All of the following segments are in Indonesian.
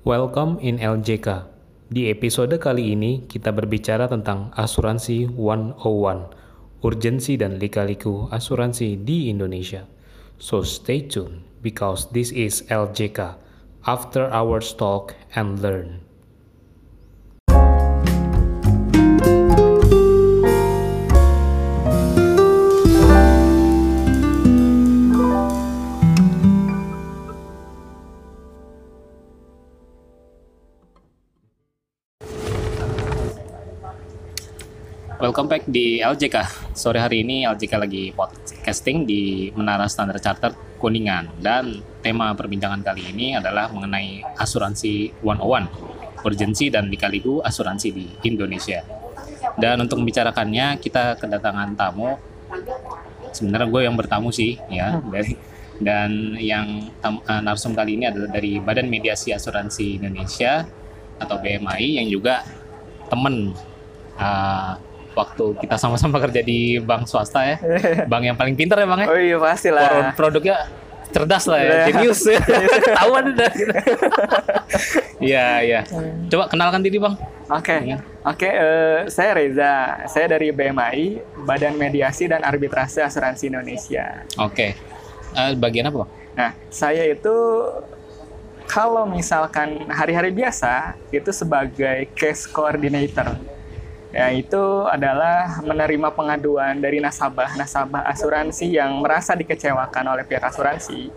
Welcome in LJK. Di episode kali ini kita berbicara tentang asuransi 101, urgensi dan lika-liku asuransi di Indonesia. So stay tuned because this is LJK, After Hours Talk and Learn. Welcome back di LJK. Sore hari ini LJK lagi podcasting di Menara Standar Chartered Kuningan. Dan tema perbincangan kali ini adalah mengenai asuransi 101, urgensi dan lika-liku asuransi di Indonesia. Dan untuk membicarakannya kita kedatangan tamu. Sebenarnya gue yang bertamu sih ya. Dan yang narsum kali ini adalah dari Badan Mediasi Asuransi Indonesia atau BMAI yang juga temen waktu kita sama-sama kerja di bank swasta ya. Bank yang paling pintar ya Bang ya? Oh iya pastilah. Produknya cerdas lah ya, jenius ya. Ketahuan udah gitu. Iya. Coba kenalkan diri Bang. Oke, saya Reza. Saya dari BMAI, Badan Mediasi dan Arbitrase Asuransi Indonesia. Oke. Bagian apa Bang? Nah, saya itu kalau misalkan hari-hari biasa, itu sebagai case coordinator. Ya, itu adalah menerima pengaduan dari nasabah asuransi yang merasa dikecewakan oleh pihak asuransi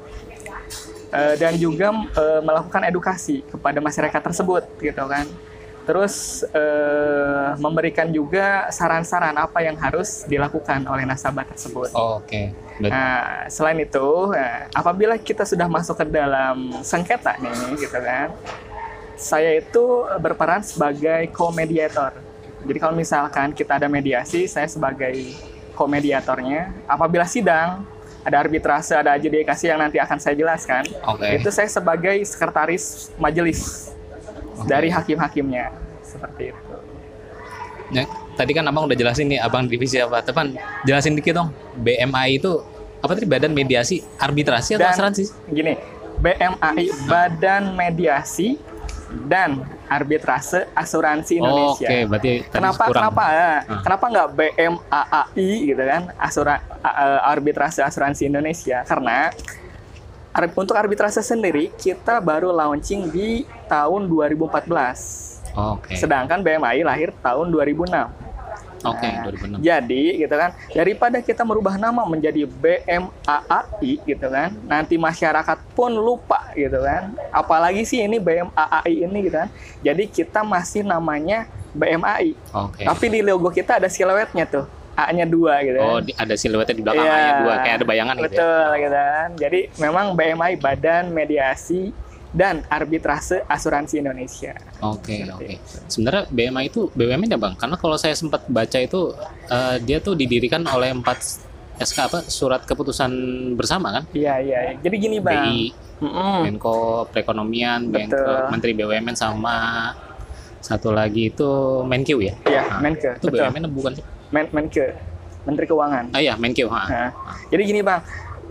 dan juga melakukan edukasi kepada masyarakat tersebut gitu kan. Terus memberikan juga saran-saran apa yang harus dilakukan oleh nasabah tersebut. Oke. Nah, selain itu, apabila kita sudah masuk ke dalam sengketa nih gitu kan, saya itu berperan sebagai co-mediator. Jadi kalau misalkan kita ada mediasi, saya sebagai co-mediatornya. Apabila sidang, ada arbitrase, ada adjudikasi yang nanti akan saya jelaskan. Itu saya sebagai sekretaris majelis dari hakim-hakimnya. Seperti itu. Ya, tadi kan Abang udah jelasin nih, Abang divisi apa? Tepan, jelasin dikit dong. BMAI itu apa tadi? Badan Mediasi Arbitrasi atau Asuransi? Gini, BMAI Badan Mediasi dan Arbitrase Asuransi Indonesia. Oke, berarti kenapa nggak BMAAI gitu kan? Arbitrase Asuransi Indonesia. Karena untuk arbitrase sendiri kita baru launching di tahun 2014. Sedangkan BMAI lahir tahun 2006. 2006. Jadi gitu kan, daripada kita merubah nama menjadi BMAAI gitu kan, nanti masyarakat pun lupa gitu kan. Apalagi sih ini BMAAI ini gitu kan. Jadi kita masih namanya BMAI. Tapi di logo kita ada siluetnya tuh. A-nya 2 gitu kan. Ada siluetnya di belakang A-nya 2 kayak ada bayangan gitu ya. Betul gitu kan. Jadi memang BMAI Badan Mediasi dan Arbitrase Asuransi Indonesia. Oke. Sebenarnya BMAI itu BUMN ya Bang? Karena kalau saya sempat baca itu dia tuh didirikan oleh 4 SK apa? Surat keputusan bersama kan? Iya. Jadi gini Bang. BI, Menko Perekonomian, Menteri BUMN sama satu lagi itu Menkeu ya? Iya, Menkeu. Itu betul. BUMN bukan sih? Menkeu, Menteri Keuangan. Iya, Menkeu. Jadi gini Bang.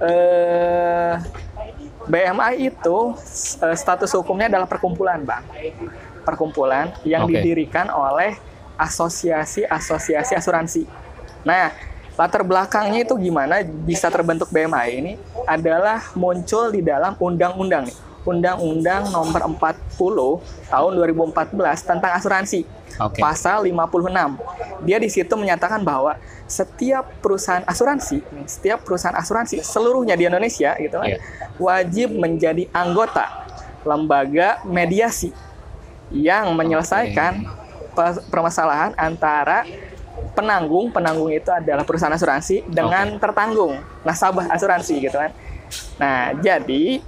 BMAI itu status hukumnya adalah perkumpulan, Bang. Perkumpulan yang didirikan oleh asosiasi-asosiasi asuransi. Nah, latar belakangnya itu gimana bisa terbentuk BMAI ini adalah muncul di dalam undang-undang nih. Undang-Undang Nomor 40 Tahun 2014 tentang asuransi. Pasal 56. Dia di situ menyatakan bahwa setiap perusahaan asuransi seluruhnya di Indonesia gitu kan, wajib menjadi anggota lembaga mediasi yang menyelesaikan permasalahan antara penanggung itu adalah perusahaan asuransi dengan tertanggung nasabah asuransi gitu kan. Nah, jadi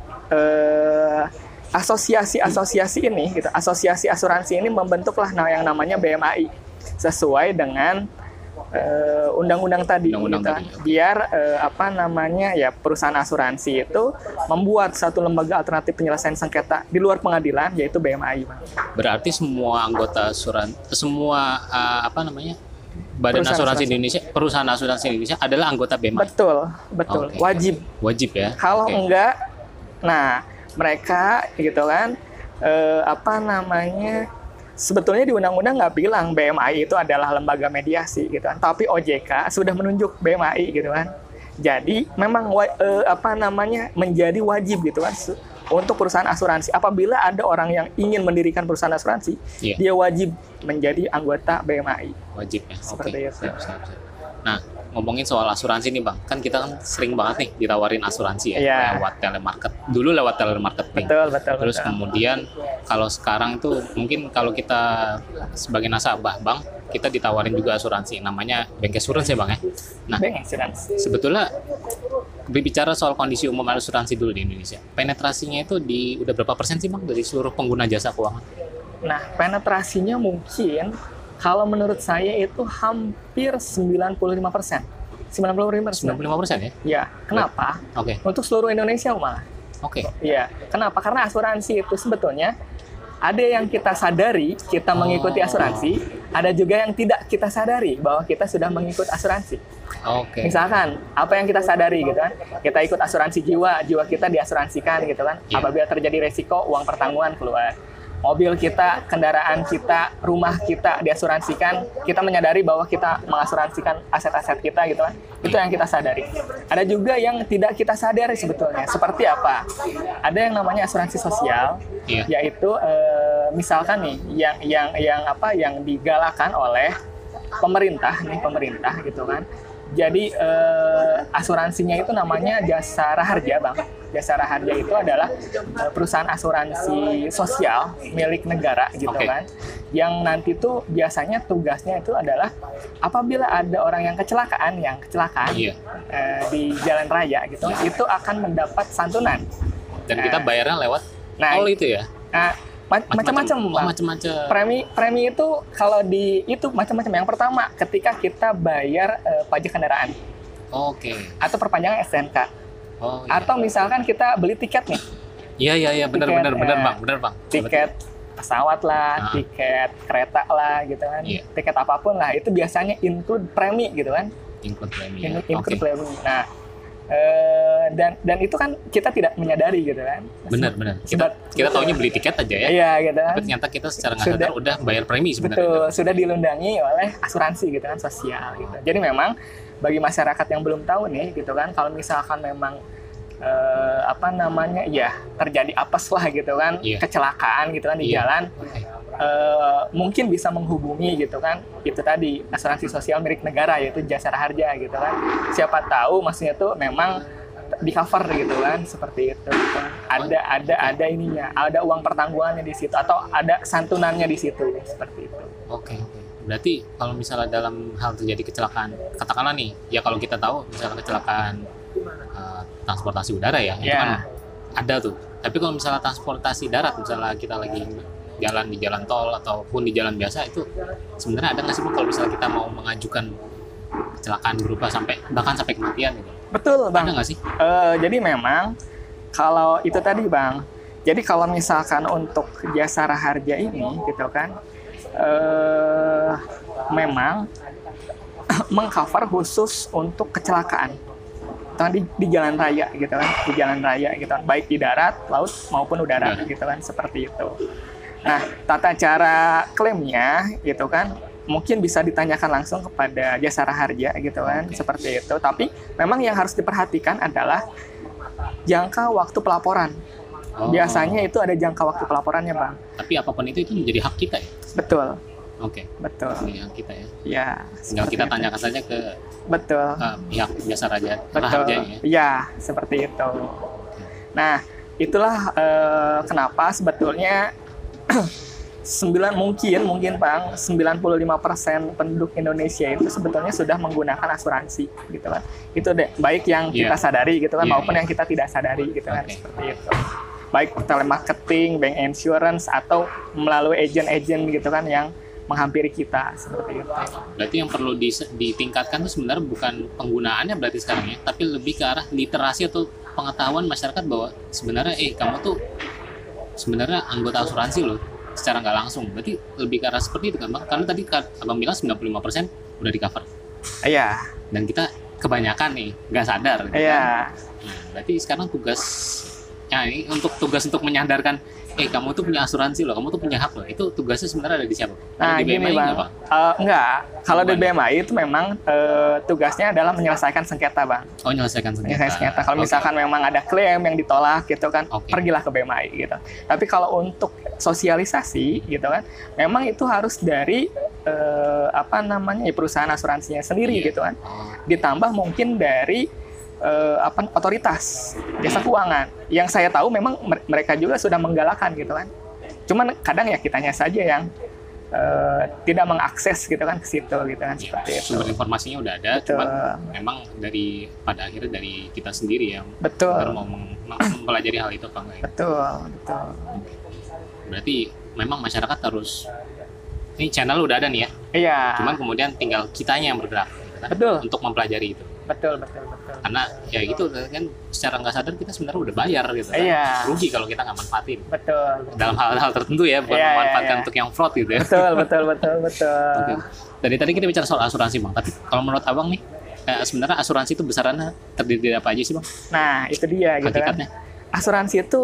asosiasi ini gitu, asosiasi asuransi ini membentuklah yang namanya BMAI sesuai dengan undang-undang tadi gitu. Biar perusahaan asuransi itu membuat satu lembaga alternatif penyelesaian sengketa di luar pengadilan, yaitu BMAI, Bang. Berarti semua anggota Badan Asuransi Indonesia, perusahaan asuransi Indonesia adalah anggota BMAI. Betul. Wajib ya. Kalau enggak, nah mereka gitu kan apa namanya, sebetulnya di undang-undang nggak bilang BMAI itu adalah lembaga mediasi gitu kan, tapi OJK sudah menunjuk BMAI gitu kan. Jadi memang apa namanya, menjadi wajib gitu kan untuk perusahaan asuransi. Apabila ada orang yang ingin mendirikan perusahaan asuransi, dia wajib menjadi anggota BMAI. Wajib ya. Seperti itu. Siap. Nah, ngomongin soal asuransi nih Bang, kan kita kan sering banget nih ditawarin asuransi ya, lewat telemarket. Dulu lewat telemarketing. Betul. Terus kemudian kalau sekarang tuh mungkin kalau kita sebagai nasabah Bang, kita ditawarin juga asuransi, namanya bancassurance ya Bang ya. Nah, sebetulnya berbicara soal kondisi umum asuransi dulu di Indonesia, penetrasinya itu udah berapa persen sih Bang dari seluruh pengguna jasa keuangan? Nah, penetrasinya mungkin kalau menurut saya itu hampir 95%. 95% ya? Ya, kenapa? Oke. Untuk seluruh Indonesia malah. Oke. Iya, kenapa? Karena asuransi itu sebetulnya ada yang kita sadari kita mengikuti asuransi, ada juga yang tidak kita sadari bahwa kita sudah mengikut asuransi. Oke. Misalkan apa yang kita sadari gitu kan, kita ikut asuransi jiwa kita diasuransikan gitu kan. Apabila terjadi resiko, uang pertanggungan keluar. Mobil kita, kendaraan kita, rumah kita diasuransikan, kita menyadari bahwa kita mengasuransikan aset-aset kita gitu kan. Itu yang kita sadari. Ada juga yang tidak kita sadari sebetulnya. Seperti apa? Ada yang namanya asuransi sosial, yaitu misalkan nih yang digalakan oleh pemerintah gitu kan. Jadi asuransinya itu namanya Jasa Raharja, Bang. Jasa Raharja itu adalah perusahaan asuransi sosial milik negara gitu kan. Yang nanti tuh biasanya tugasnya itu adalah apabila ada orang yang kecelakaan di jalan raya gitu, itu akan mendapat santunan. Dan kita bayarnya lewat tol itu ya. Macam-macam, Bang. Premi itu kalau itu macam-macam. Yang pertama, ketika kita bayar pajak kendaraan. Atau perpanjangan STNK. Atau misalkan kita beli tiket nih. Iya, benar Bang. Tiket pesawat lah, tiket kereta lah gitu kan. Tiket apapun lah, itu biasanya include premi gitu kan. Include premi. Premi. Nah, dan itu kan kita tidak menyadari gitu kan. Benar. Kita taunya beli tiket aja ya. Iya gitu kan. Tapi ternyata kita secara nggak sadar udah bayar premi sebenarnya. Betul, sudah dilundangi oleh asuransi gitu kan, sosial gitu. Jadi memang bagi masyarakat yang belum tahu nih gitu kan, kalau misalkan memang terjadi apes lah gitu kan, kecelakaan gitu kan di jalan, mungkin bisa menghubungi gitu kan, itu tadi asuransi sosial milik negara yaitu Jasa Raharja gitu kan. Siapa tahu maksudnya tuh memang di cover gitu kan, seperti itu gitu kan. Ada ininya, ada uang pertanggungannya di situ atau ada santunannya di situ seperti itu. Oke. Berarti kalau misalnya dalam hal terjadi kecelakaan, katakanlah nih, ya kalau kita tahu misalnya kecelakaan transportasi udara ya, itu kan ada tuh. Tapi kalau misalnya transportasi darat, misalnya kita lagi jalan di jalan tol ataupun di jalan biasa, itu sebenarnya ada nggak sih kalau misalnya kita mau mengajukan kecelakaan berupa bahkan sampai kematian gitu? Betul, Bang. Ada nggak sih? Jadi memang kalau itu tadi, Bang. Jadi kalau misalkan untuk Jasa Raharja ini gitu kan, memang mengcover khusus untuk kecelakaan di jalan raya gitu kan, baik di darat, laut maupun udara gitu kan, seperti itu. Nah, tata cara klaimnya gitu kan mungkin bisa ditanyakan langsung kepada Jasa Raharja gitu kan, seperti itu. Tapi memang yang harus diperhatikan adalah jangka waktu pelaporan. Biasanya itu ada jangka waktu pelaporannya, Bang. Tapi apapun itu menjadi hak kita ya? Betul. Betul. Ini hak kita ya? Ya. Tinggal kita tanyakan saja ke pihak Jasa Raharjanya. Iya, seperti itu. Nah, itulah kenapa sebetulnya mungkin Bang, 95% penduduk Indonesia itu sebetulnya sudah menggunakan asuransi gitu kan. Itu deh, baik yang kita sadari gitu kan, maupun yang kita tidak sadari gitu kan, seperti itu. Baik telemarketing, bank insurance, atau melalui agen-agen gitu kan yang menghampiri kita, seperti itu. Berarti yang perlu ditingkatkan itu sebenarnya bukan penggunaannya berarti sekarang ya, tapi lebih ke arah literasi atau pengetahuan masyarakat bahwa sebenarnya kamu tuh sebenarnya anggota asuransi loh secara nggak langsung. Berarti lebih ke arah seperti itu kan, Bang? Karena tadi Abang bilang 95% udah di cover. Iya. Dan kita kebanyakan nih nggak sadar. Iya. Nah, berarti sekarang tugas Ya, ini untuk tugas untuk menyadarkan, kamu tuh punya asuransi loh, kamu tuh punya hak loh. Itu tugasnya sebenarnya ada di siapa? Nah, Ada di gini BMI Bang. nggak, Bang? Enggak. Kalau di Bukan. BMI itu memang tugasnya adalah menyelesaikan sengketa, Bang. Oh, nyelesaikan sengketa. Menyelesaikan sengketa. Kalau Oke. misalkan memang ada klaim yang ditolak gitu kan, Oke. pergilah ke BMI gitu. Tapi kalau untuk sosialisasi gitu kan, memang itu harus dari perusahaan asuransinya sendiri Iya. gitu kan. Oh, Ditambah mungkin dari otoritas jasa keuangan. Yang saya tahu memang mereka juga sudah menggalakkan gitu kan. Cuman kadang ya kitanya saja yang tidak mengakses gitu kan ke situ gitu kan, iya. seperti itu. Sumber informasinya udah ada, Betul. cuman memang pada akhirnya dari kita sendiri yang Betul. baru mau mempelajari hal itu apa enggak ya. Betul, betul. Berarti memang masyarakat harus, ini channel udah ada nih ya, Iya. cuman kemudian tinggal kitanya yang bergerak gitu kan, Betul. untuk mempelajari itu. Betul. Karena ya gitu kan, secara nggak sadar kita sebenarnya udah bayar gitu kan. Iya. Rugi kalau kita nggak manfaatin Betul. dalam hal-hal tertentu ya, bukan Iya, iya, memanfaatkan iya. untuk yang fraud gitu ya. Betul. Oke. Dari tadi kita bicara soal asuransi Bang, tapi kalau menurut Abang nih, sebenarnya asuransi itu besarannya terdiri dari apa aja sih Bang? Nah, itu dia gitu kan. Hakikatnya? Asuransi itu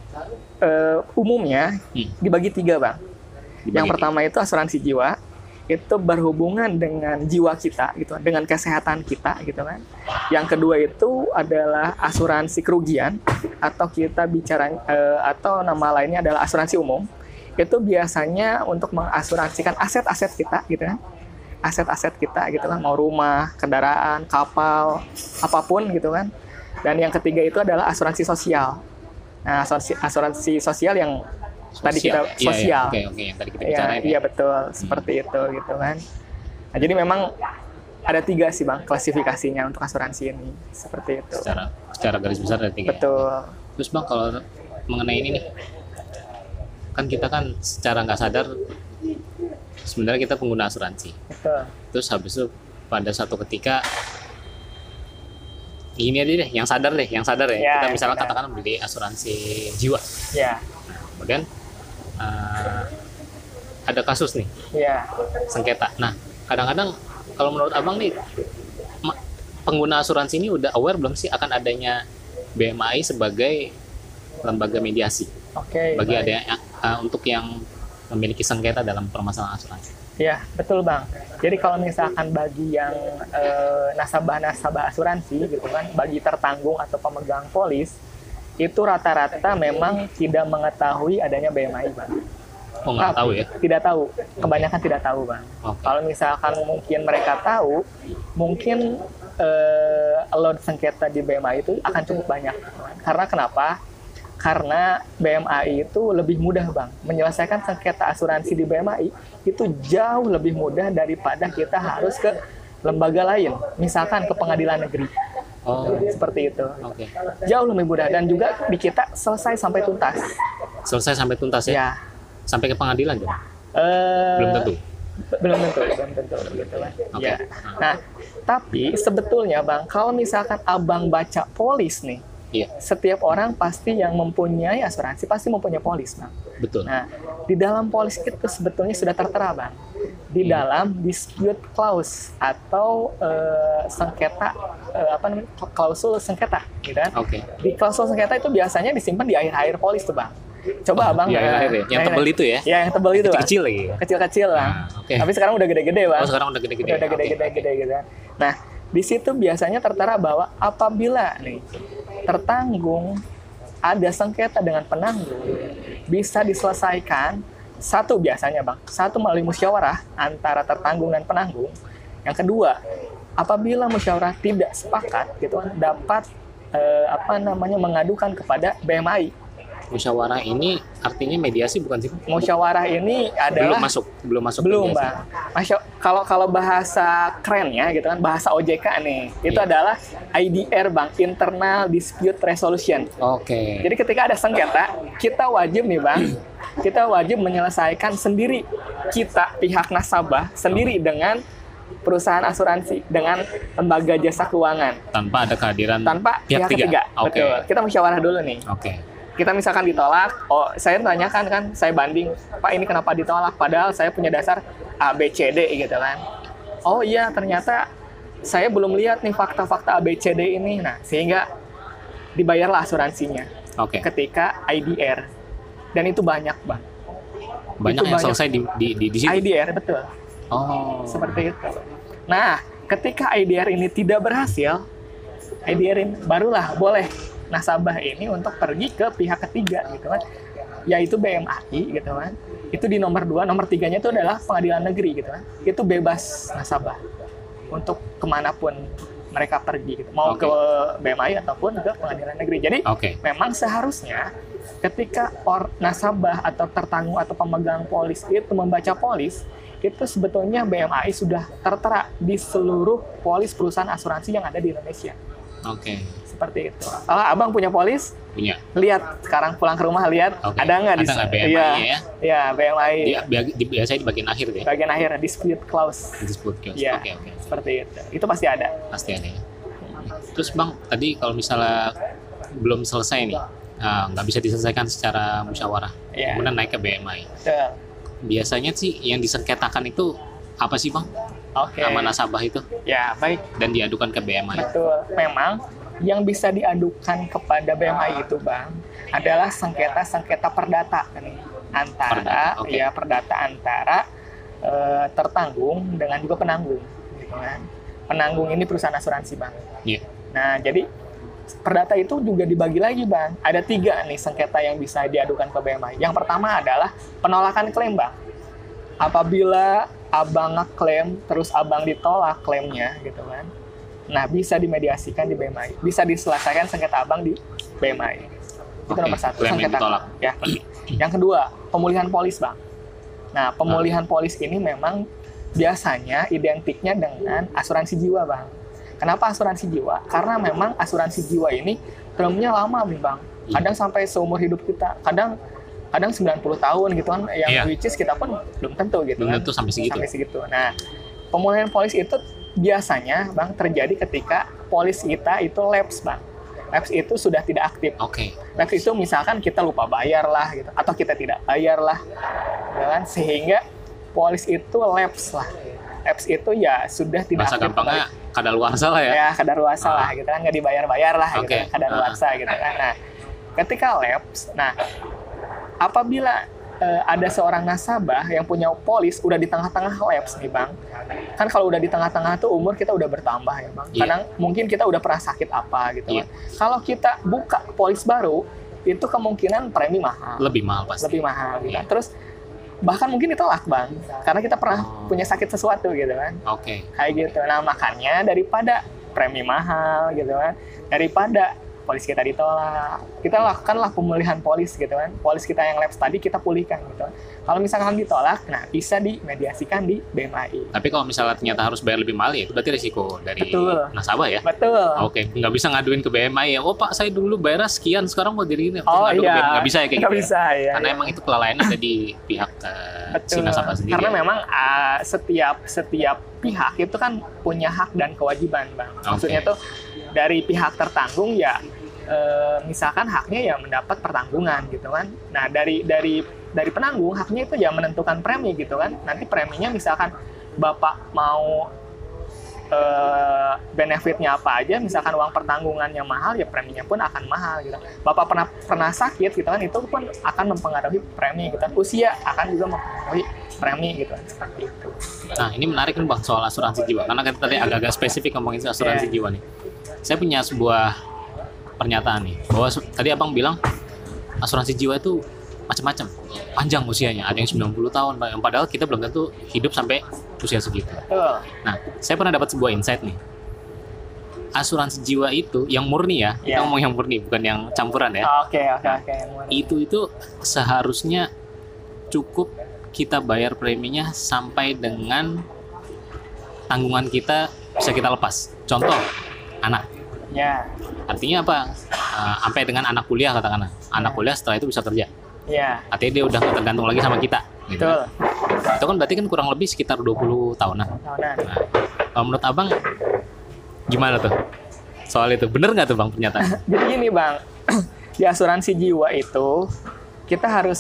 umumnya dibagi 3, Bang. Yang pertama itu asuransi jiwa, itu berhubungan dengan jiwa kita gitu, dengan kesehatan kita gitu kan. Yang kedua itu adalah asuransi kerugian, atau kita bicara atau nama lainnya adalah asuransi umum. Itu biasanya untuk mengasuransikan aset-aset kita gitu kan. Aset-aset kita gitu kan, mau rumah, kendaraan, kapal, apapun gitu kan. Dan yang ketiga itu adalah asuransi sosial. Nah, asuransi sosial yang tadi kita sosial. Iya. Oke, yang tadi kita bicarain. Iya betul, seperti itu gitu kan. Nah, jadi memang ada 3 sih Bang klasifikasinya untuk asuransi ini, seperti itu. Secara garis besar ada 3. Betul. Terus Bang, kalau mengenai ini nih, kan kita kan secara nggak sadar sebenarnya kita pengguna asuransi. Betul. Terus habis itu pada satu ketika ini aja deh, yang sadar ya. Ya, Kita misalnya benar. katakan beli asuransi jiwa. Ya. Nah, kemudian ada kasus nih, Ya. sengketa. Nah, kadang-kadang kalau menurut Abang nih, pengguna asuransi ini udah aware belum sih akan adanya BMI sebagai lembaga mediasi Oke. bagi baik. adanya untuk yang memiliki sengketa dalam permasalahan asuransi? Ya, betul Bang. Jadi kalau misalkan bagi yang nasabah-nasabah asuransi gitu kan, bagi tertanggung atau pemegang polis, itu rata-rata memang tidak mengetahui adanya BMI, Bang. Oh, nggak tahu ya? Tidak tahu. Kebanyakan tidak tahu, Bang. Oke. Kalau misalkan mungkin mereka tahu, mungkin load sengketa di BMI itu akan cukup banyak. Karena kenapa? Karena BMI itu lebih mudah, Bang. Menyelesaikan sengketa asuransi di BMI itu jauh lebih mudah daripada kita harus ke lembaga lain. Misalkan ke pengadilan negeri. Oh, Seperti itu. oke. Jauh lebih mudah. Dan juga di kita selesai sampai tuntas. Selesai sampai tuntas ya? Ya. Sampai ke pengadilan juga? Eh, Belum tentu. belum tentu gitu kan. Oke. Ya. Nah, tapi sebetulnya Bang, kalau misalkan Abang baca polis nih, Iya, setiap orang pasti yang mempunyai asuransi pasti mempunyai polis, Bang. betul. Nah, di dalam polis itu sebetulnya sudah tertera, Bang. Di dalam dispute clause atau sengketa klausul sengketa, gitu kan. Oke. Di klausul sengketa itu biasanya disimpan di akhir-akhir polis tuh, Bang. Coba Abang di akhir-akhir ya? Yang tebel itu ya? Ya, yang tebel itu, Bang. Kecil lagi. Kecil-kecil, Bang. Nah, oke. Tapi sekarang udah gede-gede, Bang. Oh, sekarang udah gede-gede. Udah gede-gede gitu kan. Nah, di situ biasanya tertera bahwa apabila nih tertanggung ada sengketa dengan penanggung bisa diselesaikan biasanya Bang, melalui musyawarah antara tertanggung dan penanggung. Yang kedua, apabila musyawarah tidak sepakat gitu kan dapat mengadukan kepada BMI. Musyawarah ini artinya mediasi bukan sih? Musyawarah ini adalah Belum masuk belum mediasi. Bang. Kalau bahasa kerennya gitu kan, bahasa OJK nih, itu Iya. adalah IDR Bang, Internal Dispute Resolution. Oke. Jadi ketika ada sengketa, kita wajib nih Bang, kita wajib menyelesaikan sendiri, kita pihak nasabah sendiri dengan perusahaan asuransi, dengan lembaga jasa keuangan, Tanpa ada kehadiran tanpa pihak ketiga. Oke. Betul. Kita musyawarah dulu nih. Oke. Kita misalkan ditolak, saya tanyakan kan, saya banding, Pak ini kenapa ditolak? Padahal saya punya dasar A, B, C, D gitu kan. Oh iya, ternyata saya belum lihat nih fakta-fakta A, B, C, D ini. Nah, sehingga dibayarlah asuransinya. Oke. ketika IDR. Dan itu banyak, Bang. Banyak Itu yang banyak. selesai di situ. IDR, betul. Oh. Seperti itu. Nah, ketika IDR ini tidak berhasil, IDR ini barulah boleh nasabah ini untuk pergi ke pihak ketiga gitu kan, yaitu BMAI gitu kan. Itu di nomor 2, nomor 3-nya itu adalah pengadilan negeri gitu kan. Itu bebas nasabah untuk kemanapun mereka pergi gitu, mau Oke. ke BMAI ataupun ke pengadilan negeri. Jadi Oke. memang seharusnya ketika nasabah atau tertanggung atau pemegang polis itu membaca polis, itu sebetulnya BMAI sudah tertera di seluruh polis perusahaan asuransi yang ada di Indonesia. Oke. Seperti itu. Kalau abang punya polis, Punya. lihat sekarang pulang ke rumah, lihat Oke. ada nggak Ada nggak BMAI Iya, ya? iya, BMAI Biasanya di bagian akhir deh. bagian akhir dispute clause. Disebut kios. Iya, Oke, oke. seperti itu. Itu pasti ada. Pasti ada ya. Terus Bang, tadi kalau misalnya belum selesai nih, nggak bisa diselesaikan secara musyawarah, Iya. kemudian naik ke BMI. Betul. Biasanya sih yang disengketakan itu apa sih Bang? Oke. Sama nasabah itu Ya, baik. dan diadukan ke BMI. Betul. Memang yang bisa diadukan kepada BMI itu, Bang, adalah sengketa perdata nih. Antara Perdata, oke. ya perdata antara tertanggung dengan juga penanggung gitu kan. Penanggung ini perusahaan asuransi, Bang. Iya. Nah, jadi perdata itu juga dibagi lagi, Bang. Ada 3 nih sengketa yang bisa diadukan ke BMI. Yang pertama adalah penolakan klaim, Bang. Apabila abang ngeklaim, terus abang ditolak klaimnya, gitu kan. Nah, bisa dimediasikan di BMI. Bisa diselesaikan sengketa abang di BMI. Itu Oke, nomor 1, klaim yang sengketa. ditolak. Ya. Yang kedua, pemulihan polis, Bang. Nah, pemulihan polis ini memang biasanya identiknya dengan asuransi jiwa, Bang. Kenapa asuransi jiwa? Karena memang asuransi jiwa ini termnya lama nih, Bang. Kadang sampai seumur hidup kita. Kadang 90 tahun gitu kan, yang Iya. which is kita pun belum tentu gitu Belum kan. tentu sampai segitu. Nah, pemulihan polis itu biasanya, Bang, terjadi ketika polis kita itu lapse, Bang. Lapse itu sudah tidak aktif. Oke. Lapse itu misalkan kita lupa bayar lah gitu, atau kita tidak bayar lah, ya kan? Sehingga polis itu lapse lah. Lapse itu ya sudah tidak Bahasa aktif gampangnya kembali. kadaluarsa lah ya. Ya, kadaluarsa lah gitu kan, nggak dibayar-bayar lah gitu Oke. kan, kadaluarsa gitu kan. Nah, ketika lapse, nah apabila ada seorang nasabah yang punya polis udah di tengah-tengah lapse nih, Bang. Kan kalau udah di tengah-tengah tuh umur kita udah bertambah ya, Bang. Iya. Kadang mungkin kita udah pernah sakit apa gitu Iya. kan. Kalau kita buka polis baru, itu kemungkinan premi mahal. Lebih mahal pasti. Lebih mahal gitu. Iya. Terus bahkan mungkin ditolak, Bang. Karena kita pernah Oh. punya sakit sesuatu gitu kan. Oke. Kayak gitu. Nah, makanya daripada premi mahal gitu kan, daripada polis kita ditolak, kita lakukanlah pemulihan polis gitu kan. Polis kita yang lapse tadi kita pulihkan gitu kan. Kalau misalkan ditolak, nah bisa dimediasikan di BMAI. Tapi kalau misalnya ternyata harus bayar lebih mahal ya itu berarti risiko dari Betul. nasabah ya. Betul. Oke, nggak bisa ngaduin ke BMI ya. Oh Pak, saya dulu bayar sekian, sekarang mau jadi ini. Oh Ngadu ke iya, BMI. Nggak bisa ya kayak nggak gitu. bisa, Ya? ya. Karena emang itu kelalaian ada di pihak si Betul. nasabah sendiri. Karena ya. memang setiap pihak itu kan punya hak dan kewajiban, Bang. Maksudnya Oke. tuh dari pihak tertanggung ya misalkan haknya ya mendapat pertanggungan gitu kan. Nah, dari penanggung haknya itu ya menentukan premi gitu kan. Nanti preminya misalkan Bapak mau benefitnya apa aja, misalkan uang pertanggungannya mahal ya preminya pun akan mahal gitu. Bapak pernah sakit gitu kan, itu pun akan mempengaruhi premi gitu kan. Usia akan juga mempengaruhi premi gitu kan, seperti itu. Nah, ini menarik nih Bang soal asuransi jiwa. Karena kita tadi agak-agak spesifik ngomongin asuransi Iya. jiwa nih. Saya punya sebuah pernyataan nih bahwa tadi Abang bilang asuransi jiwa itu macam-macam, panjang usianya, ada yang 90 tahun, yang padahal kita belum tentu hidup sampai usia segitu. Betul. Nah, saya pernah dapat sebuah insight nih. Asuransi jiwa itu yang murni ya, kita Iya. ngomong yang murni, bukan yang campuran ya. Oke. Itu seharusnya cukup kita bayar preminya sampai dengan tanggungan kita bisa kita lepas. Contoh, anak. Ya. Artinya apa? Sampai dengan anak kuliah katakanlah. Anak kuliah setelah itu bisa kerja. Ya. Artinya dia udah nggak tergantung lagi sama kita. Gitu. Betul. Itu kan berarti kan kurang lebih sekitar 20 tahunan. Tahunan. Nah, kalau menurut Abang gimana tuh? Soal itu bener nggak tuh Bang pernyataan? Jadi gini, Bang, di asuransi jiwa itu kita harus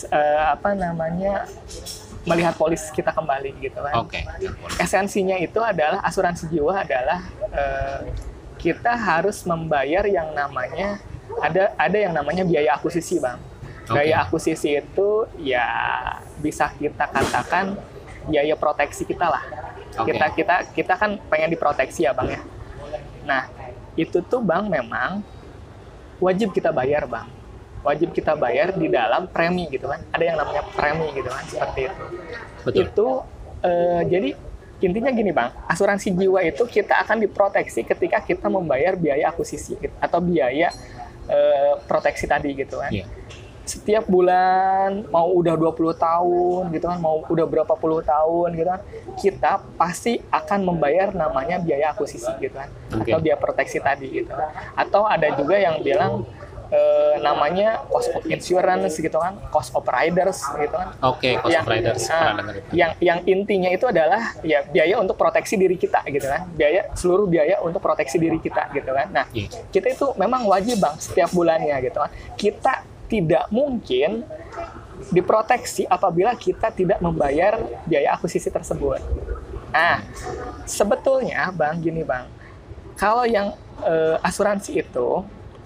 melihat polis kita kembali gitu kan. Oke. Esensinya itu adalah asuransi jiwa adalah kita harus membayar yang namanya ada yang namanya biaya akuisisi, Bang. Biaya akuisisi itu ya bisa kita katakan biaya proteksi kita lah. Kita kan pengen diproteksi ya, Bang ya. Nah, itu tuh Bang memang wajib kita bayar, Bang. Wajib kita bayar di dalam premi gitu kan. Ada yang namanya premi gitu kan, seperti itu. Betul. Itu jadi intinya gini, Bang. Asuransi jiwa itu kita akan diproteksi ketika kita membayar biaya akuisisi atau biaya proteksi tadi gitu kan. Yeah. Setiap bulan, mau udah 20 tahun gitu kan, mau udah berapa puluh tahun gitu kan, kita pasti akan membayar namanya biaya akuisisi gitu kan, atau biaya proteksi tadi gitu kan. Atau ada juga yang bilang namanya cost of insurance gitu kan, cost of riders gitu kan. Cost of riders. Yang intinya itu adalah ya biaya untuk proteksi diri kita gitu kan, seluruh biaya untuk proteksi diri kita gitu kan. Nah, kita itu memang wajib, Bang, setiap bulannya gitu kan. Kita tidak mungkin diproteksi apabila kita tidak membayar biaya akuisisi tersebut. Nah, sebetulnya Bang, gini Bang, kalau yang asuransi itu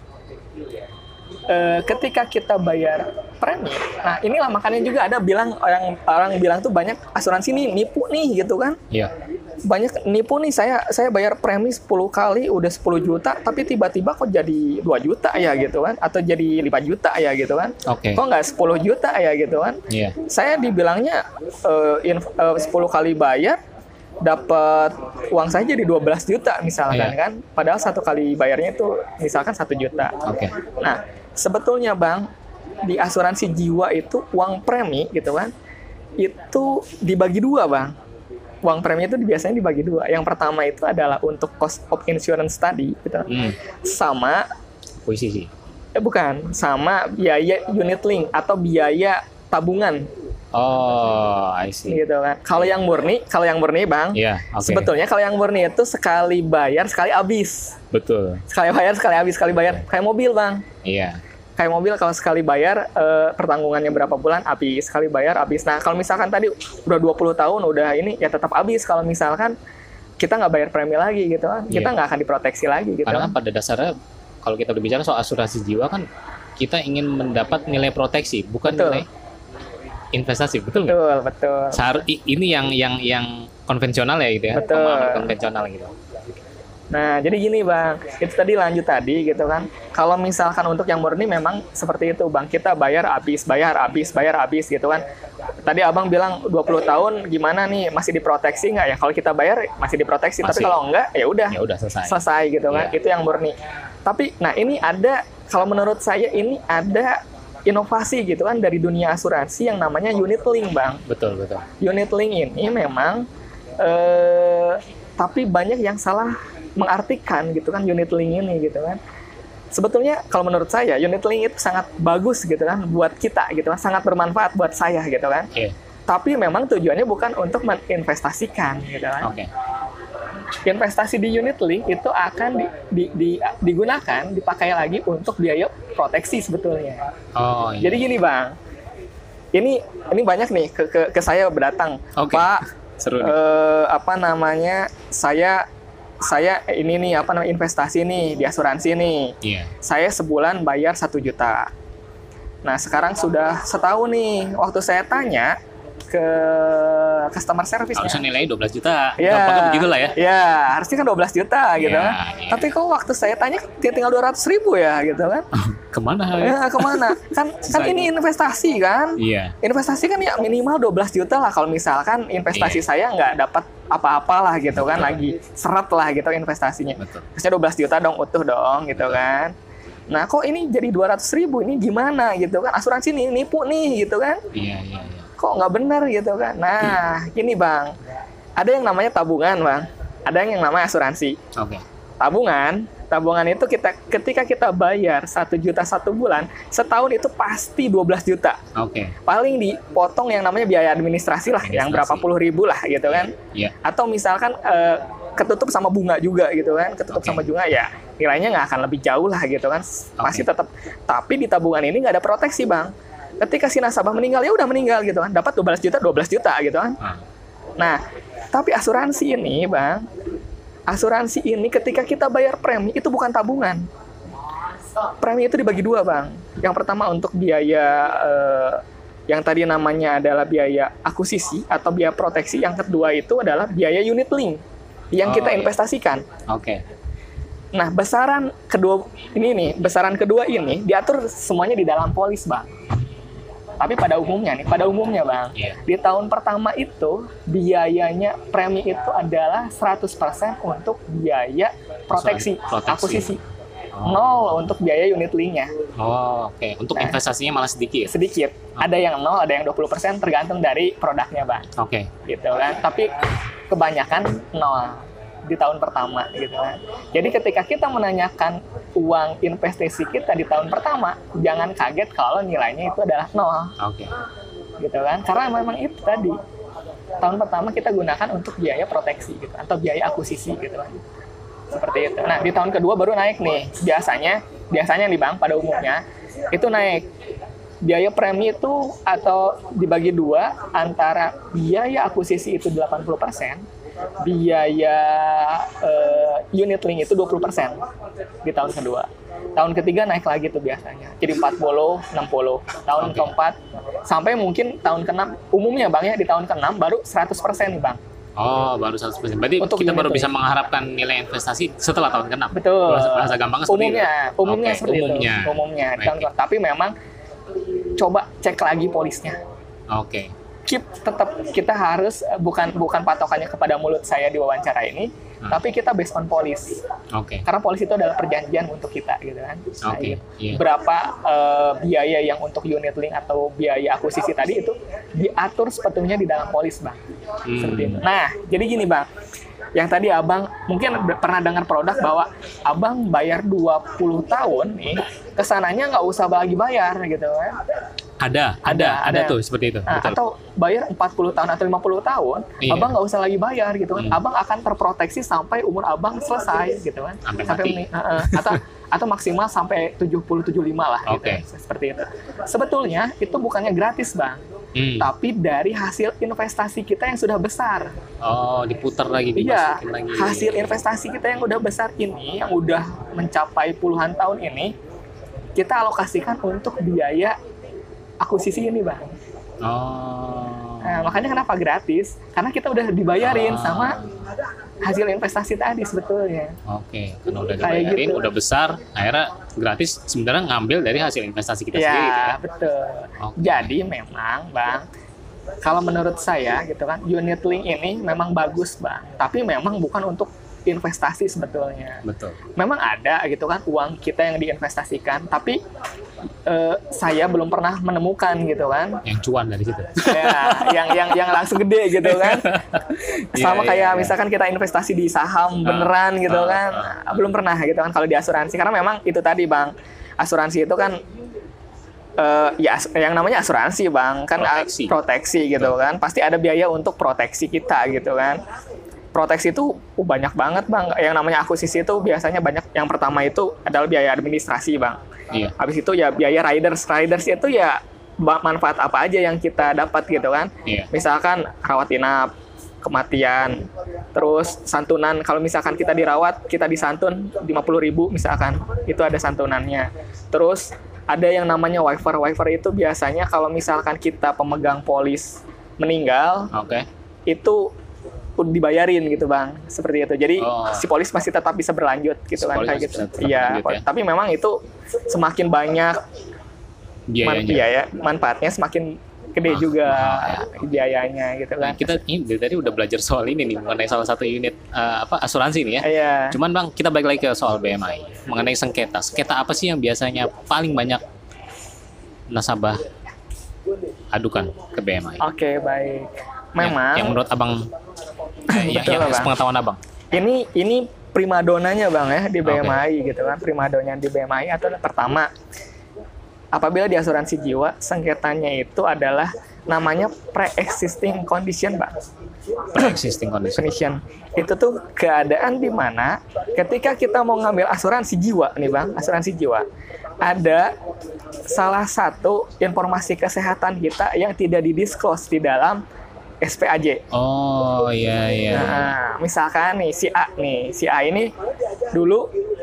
ketika kita bayar premi, nah inilah makanya juga ada orang bilang tuh banyak asuransi nih nipu nih gitu kan. Iya. Banyak nipu nih, saya bayar premi 10 kali udah 10 juta tapi tiba-tiba kok jadi 2 juta ya gitu kan, atau jadi 5 juta ya gitu kan. Kok nggak 10 juta ya gitu kan. Saya dibilangnya 10 kali bayar dapat uang saya jadi 12 juta misalkan kan, padahal satu kali bayarnya itu misalkan 1 juta. Nah, sebetulnya Bang, di asuransi jiwa itu uang premi gitu kan, itu dibagi dua, Bang. Uang premi itu biasanya dibagi dua. Yang pertama itu adalah untuk cost of insurance tadi gitu. Sama akuisisi. Bukan, sama biaya unit link atau biaya tabungan. I see. Gitu kan. Kalau yang murni Bang, sebetulnya kalau yang murni itu sekali bayar sekali habis. Betul. Sekali bayar sekali habis, sekali bayar kayak mobil, Bang. Iya. Kayak mobil kalau sekali bayar pertanggungannya berapa bulan habis, sekali bayar habis. Nah, kalau misalkan tadi udah 20 tahun udah ini ya tetap habis kalau misalkan kita nggak bayar premi lagi gitu kan. Kita nggak akan diproteksi lagi gitu. Karena pada dasarnya kalau kita berbicara soal asuransi jiwa kan kita ingin mendapat nilai proteksi, bukan nilai investasi, betul nggak? Betul. Ini yang konvensional ya gitu ya, pemahaman konvensional gitu. Nah, jadi gini Bang, itu tadi lanjut tadi gitu kan. Kalau misalkan untuk yang murni memang seperti itu Bang, kita bayar habis gitu kan. Tadi Abang bilang 20 tahun gimana nih, masih diproteksi nggak ya? Kalau kita bayar masih diproteksi, tapi kalau enggak ya udah selesai gitu kan. Itu yang murni. Tapi nah ini ada, kalau menurut saya ini ada inovasi gitu kan dari dunia asuransi yang namanya unit link, Bang. Betul. Unit link ini memang tapi banyak yang salah mengartikan gitu kan unit link ini gitu kan. Sebetulnya kalau menurut saya unit link itu sangat bagus gitu kan buat kita gitu kan, sangat bermanfaat buat saya gitu kan. Tapi memang tujuannya bukan untuk menginvestasikan gitu kan. Investasi di unit link itu akan digunakan, dipakai lagi untuk biaya proteksi sebetulnya. Jadi gini Bang, ini banyak nih ke saya berdatang, Pak. Seru nih. Saya ini nih investasi nih di asuransi nih. Saya sebulan bayar 1 juta. Nah, sekarang sudah setahun nih. Waktu saya tanya ke customer service-nya, harusnya nilainya 12 juta. Gampangnya begitu lah ya. Ya, harusnya kan 12 juta gitu kan. Tapi kok waktu saya tanya tinggal 200.000 ya gitu kan. Kemana? Kemana? Kan ini investasi kan. Investasi kan ya minimal 12 juta lah kalau misalkan investasi saya nggak dapat apa-apa lah gitu kan. Lagi seret lah gitu investasinya. Harusnya 12 juta dong, utuh dong gitu kan. Nah, kok ini jadi 200.000, ini gimana gitu kan. Asuransi nih nipu nih gitu kan. Kok nggak benar gitu kan. Nah, gini Bang, ada yang namanya tabungan Bang, ada yang namanya asuransi. Tabungan itu ketika kita bayar 1 juta 1 bulan, setahun itu pasti 12 juta. Paling dipotong yang namanya biaya administrasi lah, yang berapa puluh ribu lah gitu kan. Atau misalkan ketutup sama bunga juga gitu kan, sama bunga ya nilainya nggak akan lebih jauh lah gitu kan, masih tetap. Tapi di tabungan ini nggak ada proteksi Bang. Ketika si nasabah meninggal ya udah meninggal gitu kan, dapat 12 juta gitu kan. Nah, tapi asuransi ini Bang, asuransi ini ketika kita bayar premi itu bukan tabungan. Premi itu dibagi dua, Bang. Yang pertama untuk biaya yang tadi namanya adalah biaya akuisisi atau biaya proteksi. Yang kedua itu adalah biaya unit link yang kita investasikan. Oke. Nah, besaran kedua ini diatur semuanya di dalam polis, Bang. Tapi pada umumnya, Bang, di tahun pertama itu biayanya premi itu adalah 100% untuk biaya proteksi. Akuisisi. 0 untuk biaya unit link-nya. Oke. Untuk investasinya malah sedikit. Sedikit. Ada yang 0, ada yang 20%, tergantung dari produknya, Bang. Oke. Gitu kan. Tapi kebanyakan 0 di tahun pertama, gitu kan. Jadi ketika kita menanyakan uang investasi kita di tahun pertama, jangan kaget kalau nilainya itu adalah 0. Oke. Gitu kan. Karena memang itu tadi. Tahun pertama kita gunakan untuk biaya proteksi gitu, atau biaya akuisisi gitu kan. Seperti itu. Nah, di tahun kedua baru naik nih. Biasanya nih, Bang, pada umumnya itu naik. Biaya premi itu atau dibagi dua antara biaya akuisisi itu 80%, biaya unit link itu 20% di tahun kedua. Tahun ketiga naik lagi tuh biasanya. Jadi 40, 60. Tahun keempat sampai mungkin tahun ke-6 umumnya, Bang, ya, di tahun ke-6 baru 100% nih, Bang. Baru 100%. Berarti untuk kita baru bisa mengharapkan nilai investasi setelah tahun ke-6. Betul. Bahasa gampangnya seperti umumnya seperti itu. Umumnya. Tapi memang coba cek lagi polisnya. Oke. Tetap kita harus bukan patokannya kepada mulut saya di wawancara ini, tapi kita based on polis. Karena polis itu adalah perjanjian untuk kita, gitu kan. Berapa biaya yang untuk unit link atau biaya akuisisi tadi itu diatur sebetulnya di dalam polis, Bang. Seperti itu. Nah, jadi gini, Bang. Yang tadi Abang mungkin pernah dengar produk bahwa Abang bayar 20 tahun nih, kesananya nggak usah lagi bayar, gitu kan. Ada tuh seperti itu. Nah, atau bayar 40 tahun atau 50 tahun, Abang nggak usah lagi bayar, gitu kan. Abang akan terproteksi sampai umur Abang selesai, gitu kan. Sampai atau maksimal sampai 70-75 lah, gitu. Seperti itu. Sebetulnya itu bukannya gratis, Bang. Tapi dari hasil investasi kita yang sudah besar. Diputar lagi, dimasukin lagi. Hasil investasi kita yang udah besar ini, yang udah mencapai puluhan tahun ini, kita alokasikan untuk biaya akuisisi ini, Bang. Nah, makanya kenapa gratis? Karena kita udah dibayarin sama hasil investasi tadi sebetulnya. Karena udah dibayarin, gitu. Udah besar, akhirnya gratis sebenarnya ngambil dari hasil investasi kita sendiri. Gitu ya, betul. Jadi memang, Bang, kalau menurut saya gitu kan, unit link ini memang bagus, Bang. Tapi memang bukan untuk investasi sebetulnya. Betul. Memang ada gitu kan uang kita yang diinvestasikan, tapi saya belum pernah menemukan gitu kan. Yang cuan dari situ. yang langsung gede gitu kan. Sama kayak misalkan kita investasi di saham beneran gitu kan. Belum pernah gitu kan kalau di asuransi, karena memang itu tadi, Bang. Asuransi itu kan yang namanya asuransi, Bang, kan proteksi gitu kan. Pasti ada biaya untuk proteksi kita gitu kan. Proteksi itu banyak banget, Bang. Yang namanya akuisisi itu biasanya banyak. Yang pertama itu adalah biaya administrasi, Bang. Habis itu ya biaya riders. Riders itu ya manfaat apa aja yang kita dapat gitu kan. Misalkan rawat inap, kematian, terus santunan. Kalau misalkan kita dirawat, kita disantun 50.000 misalkan. Itu ada santunannya. Terus ada yang namanya waiver. Waiver itu biasanya kalau misalkan kita pemegang polis meninggal, itu dibayarin gitu, Bang, seperti itu. Jadi si polis masih tetap bisa berlanjut gitu kan, kayak gitu. Iya, tapi memang itu semakin banyak manfaatnya semakin gede juga biayanya gitu kan. Kita ini dari tadi udah belajar soal ini nih mengenai salah satu unit asuransi nih ya. Cuman, Bang, kita balik lagi ke soal BMI mengenai sengketa. Sengketa apa sih yang biasanya paling banyak nasabah adukan ke BMI? Baik. Memang yang menurut Abang yang sepengetahuan Abang. Ini primadonanya, Bang, ya di BMI gitu kan. Primadonanya di BMI atau pertama, apabila di asuransi jiwa sengketanya itu adalah namanya pre-existing condition, Bang. Pre-existing condition. Itu tuh keadaan di mana ketika kita mau ngambil asuransi jiwa nih, Bang, asuransi jiwa, ada salah satu informasi kesehatan kita yang tidak didisclose di dalam SPAJ. Iya. Nah, misalkan nih si A ini dulu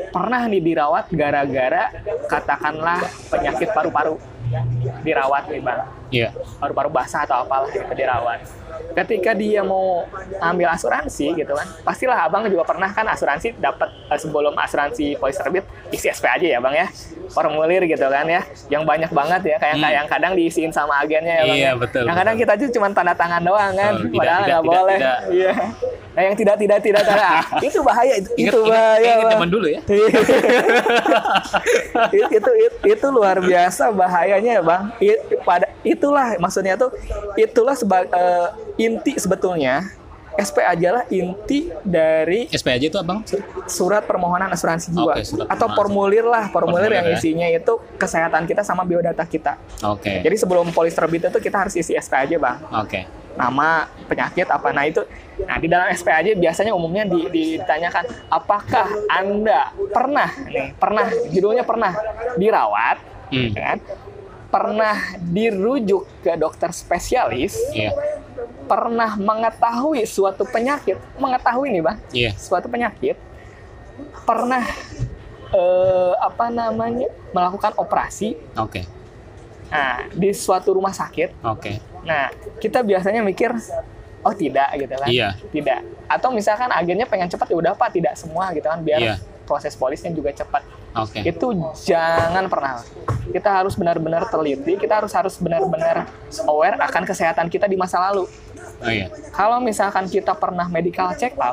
pernah nih dirawat gara-gara katakanlah penyakit paru-paru, dirawat nih Bang. Iya. Paru-paru basah atau apalah gitu dirawat. Ketika dia mau ambil asuransi gitu kan, pastilah abang juga pernah kan asuransi dapat sebelum asuransi polis terbit isi SP aja ya bang ya, formulir gitu kan ya, yang banyak banget ya, kayak yang kadang diisiin sama agennya ya bang. Iya ya. betul. Yang kadang kita aja cuma tanda tangan doang kan, padahal nggak boleh. Iya. Nah yang tidak itu bahaya, itu bahaya. Ingat teman dulu ya. itu luar biasa bahayanya ya bang. Itulah maksudnya tuh, itulah inti sebetulnya SP aja lah inti dari SP aja itu abang? Surat permohonan asuransi jiwa. Atau formulir yang isinya itu kesehatan kita sama biodata kita. Jadi sebelum polis terbit itu kita harus isi SP aja bang. Nama, penyakit apa, nah itu. Nah di dalam SP aja biasanya umumnya ditanyakan apakah Anda pernah judulnya pernah dirawat, kan? Pernah dirujuk ke dokter spesialis, pernah mengetahui suatu penyakit, suatu penyakit, pernah melakukan operasi, nah di suatu rumah sakit, nah kita biasanya mikir, oh tidak gitu kan, tidak, atau misalkan agennya pengen cepat ya udah Pak, tidak semua gitu kan, biar proses polisnya juga cepat. Itu jangan pernah. Kita harus benar-benar teliti, kita harus benar-benar aware akan kesehatan kita di masa lalu. Kalau misalkan kita pernah medical check up,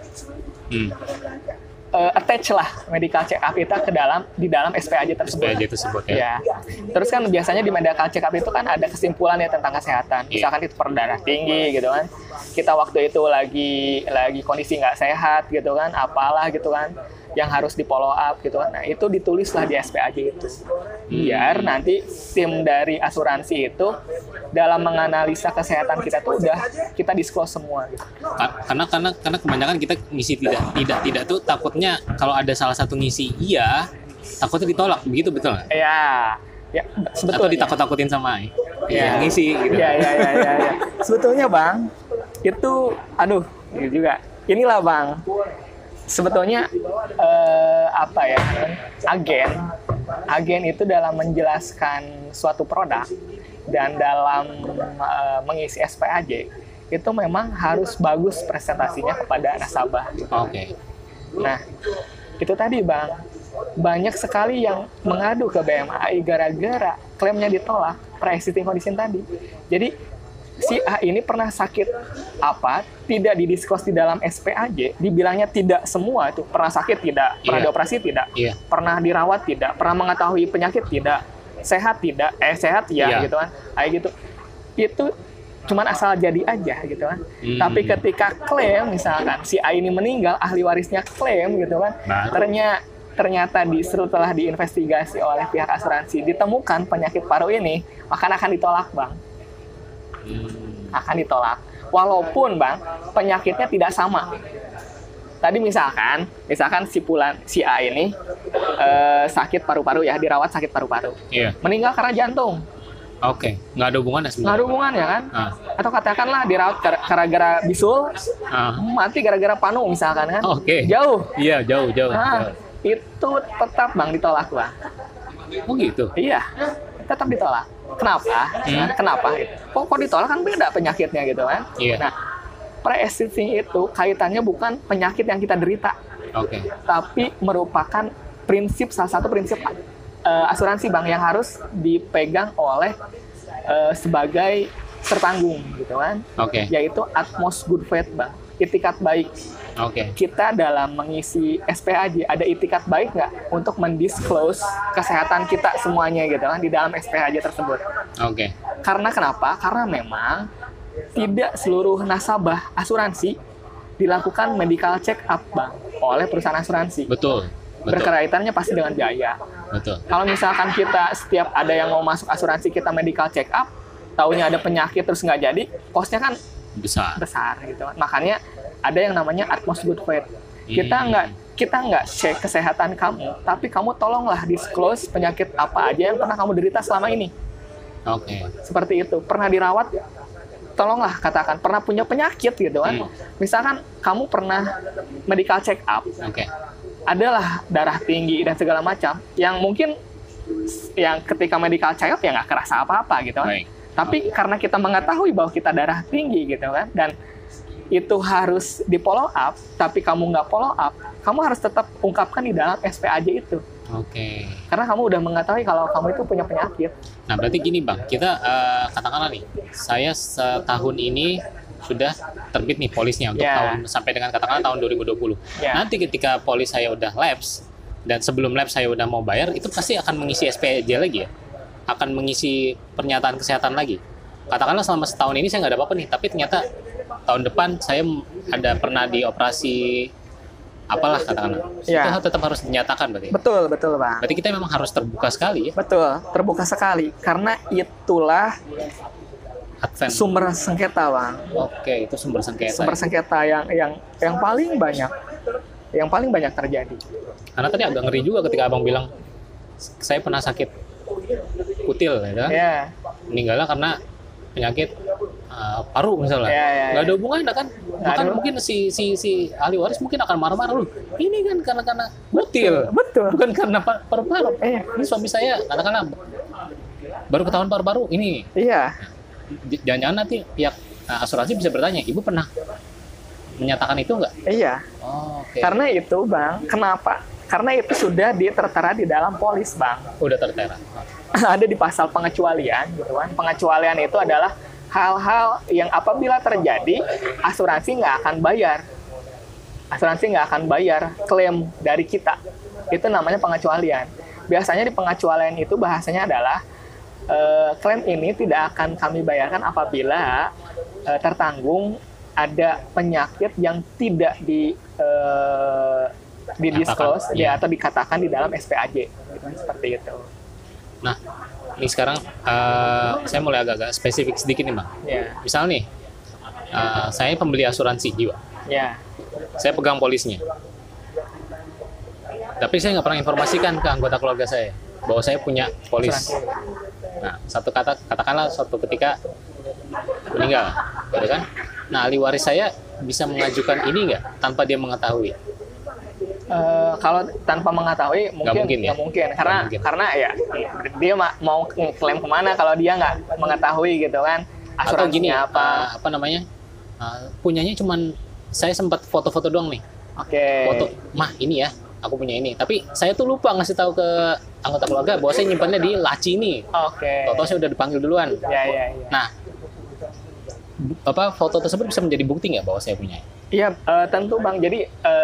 attach lah medical check up kita di dalam SPAJ tersebut. Ya. Terus kan biasanya di medical check up itu kan ada kesimpulan ya tentang kesehatan. Misalkan itu darah tinggi gitu kan. Kita waktu itu lagi kondisi nggak sehat gitu kan, apalah gitu kan, yang harus di follow up gitu kan. Nah, itu ditulislah di SPAJ itu. Biar nanti tim dari asuransi itu dalam menganalisa kesehatan kita tuh udah kita disclose semua gitu. Karena kebanyakan kita ngisi tidak tuh takutnya kalau ada salah satu ngisi takutnya ditolak, begitu betul nggak? Ya sebetulnya. Atau ditakut-takutin sama yang ngisi gitu. Ya. Sebetulnya Bang, itu juga. Inilah Bang. Sebetulnya agen itu dalam menjelaskan suatu produk dan dalam mengisi SPAJ itu memang harus bagus presentasinya kepada nasabah. Nah, itu tadi Bang, banyak sekali yang mengadu ke BMAI gara-gara klaimnya ditolak pre-existing condition tadi. Jadi si A ini pernah sakit apa, tidak didiskus di dalam SPAJ, dibilangnya tidak semua itu, pernah sakit tidak, pernah dioperasi tidak, pernah dirawat tidak, pernah mengetahui penyakit tidak, sehat tidak, sehat gitu kan, kayak gitu. Itu cuman asal jadi aja gitu kan. Tapi ketika klaim misalkan si A ini meninggal, ahli warisnya klaim gitu kan, ternyata setelah diinvestigasi oleh pihak asuransi ditemukan penyakit paru ini, maka akan ditolak Bang. Akan ditolak walaupun Bang penyakitnya tidak sama. Tadi misalkan si A ini sakit paru-paru ya, dirawat sakit paru-paru, meninggal karena jantung. Nggak ada hubungannya sebenarnya. Nggak ada hubungannya kan? Atau katakanlah dirawat gara-gara bisul, mati gara-gara panu misalkan kan? Jauh. Iya jauh. Itu tetap Bang ditolak Bang. Oh gitu? Iya, tetap ditolak. Kenapa? Kok ditolak, kan beda penyakitnya gitu kan? Nah, pre-existing itu kaitannya bukan penyakit yang kita derita, tapi merupakan salah satu prinsip asuransi Bang yang harus dipegang oleh sebagai tertanggung gitu kan? Yaitu utmost good faith Bang, itikat baik. Kita dalam mengisi SPAJ ada itikat baik nggak untuk mendisclose kesehatan kita semuanya gitu kan di dalam SPAJ tersebut. Karena kenapa? Karena memang tidak seluruh nasabah asuransi dilakukan medical check up Bang oleh perusahaan asuransi. Betul. Berkaitannya pasti dengan biaya. Kalau misalkan kita setiap ada yang mau masuk asuransi kita medical check up, taunya ada penyakit terus nggak jadi, costnya kan besar gitu kan. Makanya ada yang namanya utmost good faith. Kita nggak cek kesehatan kamu, tapi kamu tolonglah disclose penyakit apa aja yang pernah kamu derita selama ini. Seperti itu. Pernah dirawat, tolonglah katakan pernah punya penyakit gitu kan. Misalkan kamu pernah medical check up, adalah darah tinggi dan segala macam yang mungkin yang ketika medical check up ya nggak kerasa apa-apa gitu kan. Tapi karena kita mengetahui bahwa kita darah tinggi gitu kan, dan itu harus di follow up, tapi kamu nggak follow up, kamu harus tetap ungkapkan di dalam SPAJ itu. Oke. Karena kamu udah mengetahui kalau kamu itu punya penyakit. Nah, berarti gini Bang, kita katakanlah nih, saya setahun ini sudah terbit nih polisnya untuk tahun sampai dengan katakanlah tahun 2020. Nanti ketika polis saya udah lapse dan sebelum lapse saya udah mau bayar, itu pasti akan mengisi SPJ lagi ya? Akan mengisi pernyataan kesehatan lagi. Katakanlah selama setahun ini saya nggak ada apa-apa nih, tapi ternyata tahun depan saya ada pernah dioperasi apalah katakanlah. Itu tetap harus dinyatakan berarti. Betul Bang. Berarti kita memang harus terbuka sekali ya? Betul, terbuka sekali. Karena itulah sumber sengketa, Bang. Oke, itu sumber sengketa. Sumber sengketa yang paling banyak terjadi. Karena tadi agak ngeri juga ketika Abang bilang saya pernah sakit kutil ya kan? Meninggalnya karena penyakit paru misalnya. Nggak ada hubungannya kan? Bahkan mungkin si ahli waris mungkin akan marah-marah, lu ini kan karena kutil. Betul. Bukan karena paru-paru. Ini suami saya katakanlah baru ketahuan paru-paru ini. Iya. Jangan-jangan nanti pihak asuransi bisa bertanya, ibu pernah menyatakan itu nggak? Iya. Karena itu Bang, kenapa? Karena itu sudah tertera di dalam polis Bang. Udah tertera. Ada di pasal pengecualian gitu kan. Pengecualian itu adalah hal-hal yang apabila terjadi asuransi nggak akan bayar. Asuransi nggak akan bayar klaim dari kita. Itu namanya pengecualian. Biasanya di pengecualian itu bahasanya adalah klaim ini tidak akan kami bayarkan apabila tertanggung ada penyakit yang tidak di-disclose atau dikatakan di dalam SPAJ. Gitu, seperti itu. Nah, ini sekarang saya mulai agak-agak spesifik sedikit nih, Bang. Misal nih, saya pembeli asuransi jiwa. Saya pegang polisnya. Tapi saya nggak pernah informasikan ke anggota keluarga saya bahwa saya punya polis. Nah, katakanlah suatu ketika meninggal, gitu kan? Nah, ahli waris saya bisa mengajukan ini nggak tanpa dia mengetahui? Kalau tanpa mengetahui nggak mungkin. Karena ya dia mau klaim kemana kalau dia nggak mengetahui gitu kan? Atau gini apa namanya? Punyanya cuman saya sempat foto-foto doang nih. Foto, mah ini ya, aku punya ini. Tapi saya tuh lupa ngasih tahu ke anggota keluarga bahwa saya nyimpannya di laci ini. Toto saya udah dipanggil duluan. Nah, foto tersebut bisa menjadi bukti nggak bahwa saya punya? Iya, tentu Bang. Jadi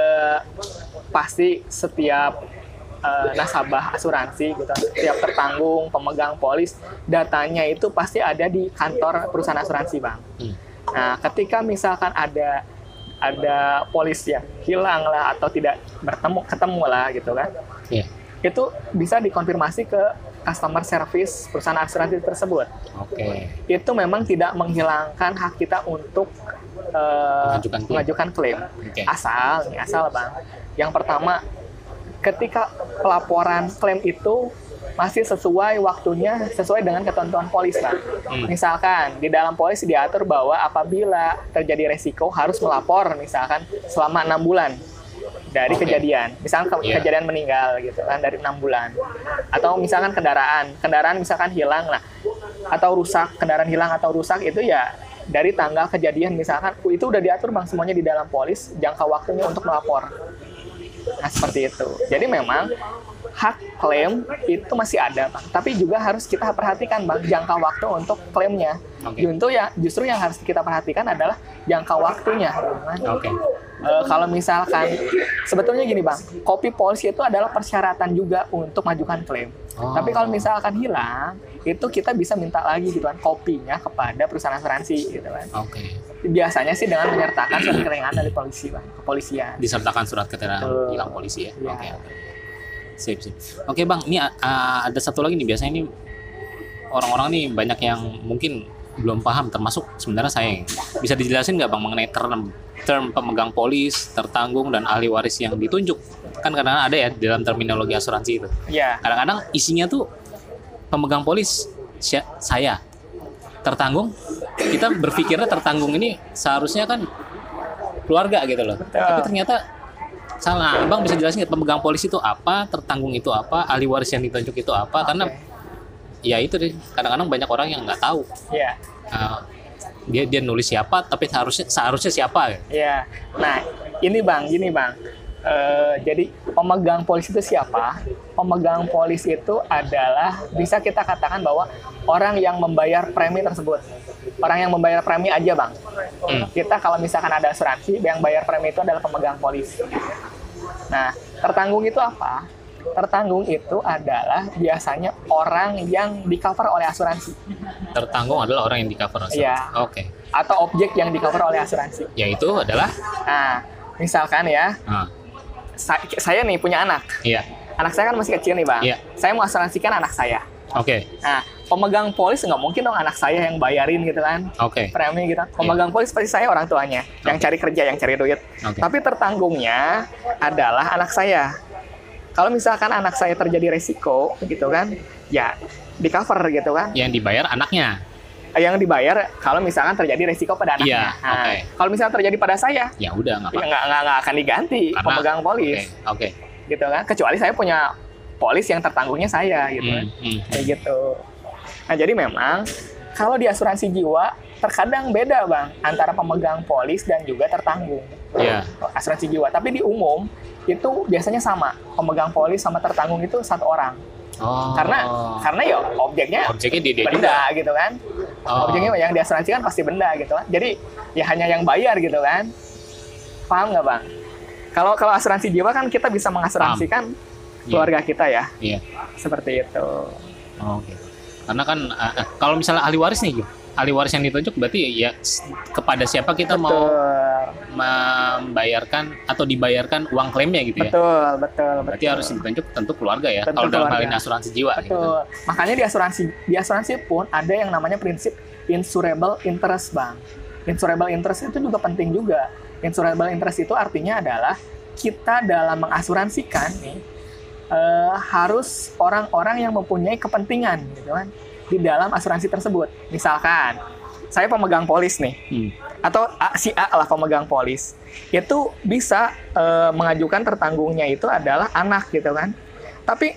pasti setiap nasabah asuransi, gitu, setiap tertanggung, pemegang polis, datanya itu pasti ada di kantor perusahaan asuransi, Bang. Nah, ketika misalkan ada polis yang hilang lah atau tidak ketemu lah gitu kan, itu bisa dikonfirmasi ke customer service perusahaan asuransi tersebut. Itu memang tidak menghilangkan hak kita untuk mengajukan klaim. Asal Bang, yang pertama, ketika pelaporan klaim itu masih sesuai waktunya, sesuai dengan ketentuan polis, Bang. Misalkan di dalam polis diatur bahwa apabila terjadi resiko harus melapor misalkan selama 6 bulan dari kejadian. Misalkan kejadian meninggal gitu kan dari 6 bulan. Atau misalkan kendaraan misalkan hilang, nah, atau rusak, kendaraan hilang atau rusak itu ya dari tanggal kejadian misalkan itu udah diatur Bang semuanya di dalam polis jangka waktunya untuk melapor. Nah, seperti itu. Jadi memang hak klaim itu masih ada, Bang. Tapi juga harus kita perhatikan, Bang, jangka waktu untuk klaimnya. Justru yang harus kita perhatikan adalah jangka waktunya. Kalau misalkan, sebetulnya gini, Bang, kopi polisi itu adalah persyaratan juga untuk majukan klaim. Tapi kalau misalkan hilang, itu kita bisa minta lagi gitu kan, kopinya kepada perusahaan asuransi gitu kan. Biasanya sih dengan menyertakan surat keterangan dari polisi, Bang, kepolisian. Disertakan surat keterangan hilang polisi ya. Sip. Oke Bang, ini ada satu lagi nih, biasanya ini orang-orang nih banyak yang mungkin belum paham, termasuk sebenarnya saya. Bisa dijelasin nggak Bang mengenai term pemegang polis, tertanggung, dan ahli waris yang ditunjuk? Kan kadang-kadang ada ya dalam terminologi asuransi itu. Kadang-kadang isinya tuh pemegang polis saya, tertanggung, kita berpikirnya tertanggung ini seharusnya kan keluarga gitu loh. Tapi ternyata salah. Abang bisa jelasin nggak pemegang polis itu apa, tertanggung itu apa, ahli waris yang ditunjuk itu apa? Karena ya itu deh, kadang-kadang banyak orang yang nggak tahu. Iya. Dia nulis siapa, tapi seharusnya siapa? Iya. Nah, ini bang, gini bang. Jadi pemegang polis itu siapa? Pemegang polis itu adalah bisa kita katakan bahwa orang yang membayar premi tersebut. Orang yang membayar premi aja bang. Kita kalau misalkan ada asuransi, yang bayar premi itu adalah pemegang polis. Nah, tertanggung itu apa? Tertanggung itu adalah biasanya orang yang di-cover oleh asuransi. Tertanggung adalah orang yang di-cover asuransi. Iya. Oke. Atau objek yang di-cover oleh asuransi. Yaitu adalah? Nah, misalkan ya, saya nih punya anak. Iya. Anak saya kan masih kecil nih bang. Iya. Saya mau asuransikan anak saya. Oke. Nah, pemegang polis nggak mungkin dong anak saya yang bayarin gitu kan. Oke. Premi gitu. Pemegang polis pasti saya orang tuanya, yang cari kerja, yang cari duit. Tapi tertanggungnya adalah anak saya. Kalau misalkan anak saya terjadi resiko gitu kan, ya di cover gitu kan. Yang dibayar anaknya. Yang dibayar kalau misalkan terjadi resiko pada anaknya. Iya, oke. Kalau misalkan terjadi pada saya, ya udah nggak apa-apa. Nggak akan diganti pemegang polis. Oke. Gitu kan. Kecuali saya punya polis yang tertanggungnya saya gitu kan. Kayak gitu. Nah, jadi memang kalau di asuransi jiwa terkadang beda bang antara pemegang polis dan juga tertanggung. Iya. Asuransi jiwa. Tapi di umum itu biasanya sama. Pemegang polis sama tertanggung itu satu orang. Oh. Karena ya objeknya dia benda juga. gitu kan. Objeknya yang diasuransikan pasti benda gitu kan. Jadi ya hanya yang bayar gitu kan. Paham nggak bang? Kalau asuransi jiwa kan kita bisa mengasuransikan keluarga kita ya. Iya. Seperti itu. Oke. Karena kan kalau misalnya ahli waris nih, ahli waris yang ditunjuk berarti ya kepada siapa kita mau membayarkan atau dibayarkan uang klaimnya gitu ya. Betul. Berarti harus ditunjuk tentu keluarga ya. Tentu kalau dalam hal keluarga. ini asuransi jiwa. Betul. Gitu. Makanya di asuransi pun ada yang namanya prinsip insurable interest bang. Insurable interest itu juga penting juga. Insurable interest itu artinya adalah kita dalam mengasuransikan nih harus orang-orang yang mempunyai kepentingan gitu kan di dalam asuransi tersebut. Misalkan saya pemegang polis nih, atau si A lah pemegang polis, itu bisa mengajukan tertanggungnya itu adalah anak gitu kan. Tapi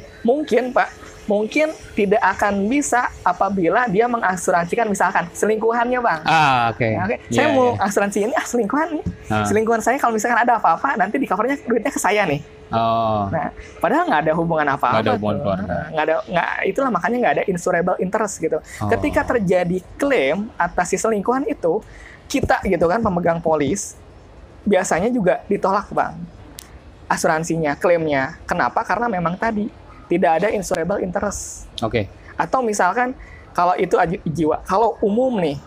mungkin tidak akan bisa apabila dia mengasuransikan misalkan selingkuhannya bang. Saya mau asuransi ini selingkuhan nih. Selingkuhan saya kalau misalkan ada apa-apa nanti di covernya duitnya ke saya nih. Nah, padahal nggak ada hubungan apa-apa. Nggak ada hubungan keluarga. Itulah makanya nggak ada insurable interest gitu. Ketika terjadi klaim atas si selingkuhan itu, kita gitu kan pemegang polis biasanya juga ditolak bang asuransinya, klaimnya. Kenapa? Karena memang tadi tidak ada insurable interest. Atau misalkan kalau itu jiwa, kalau umum nih,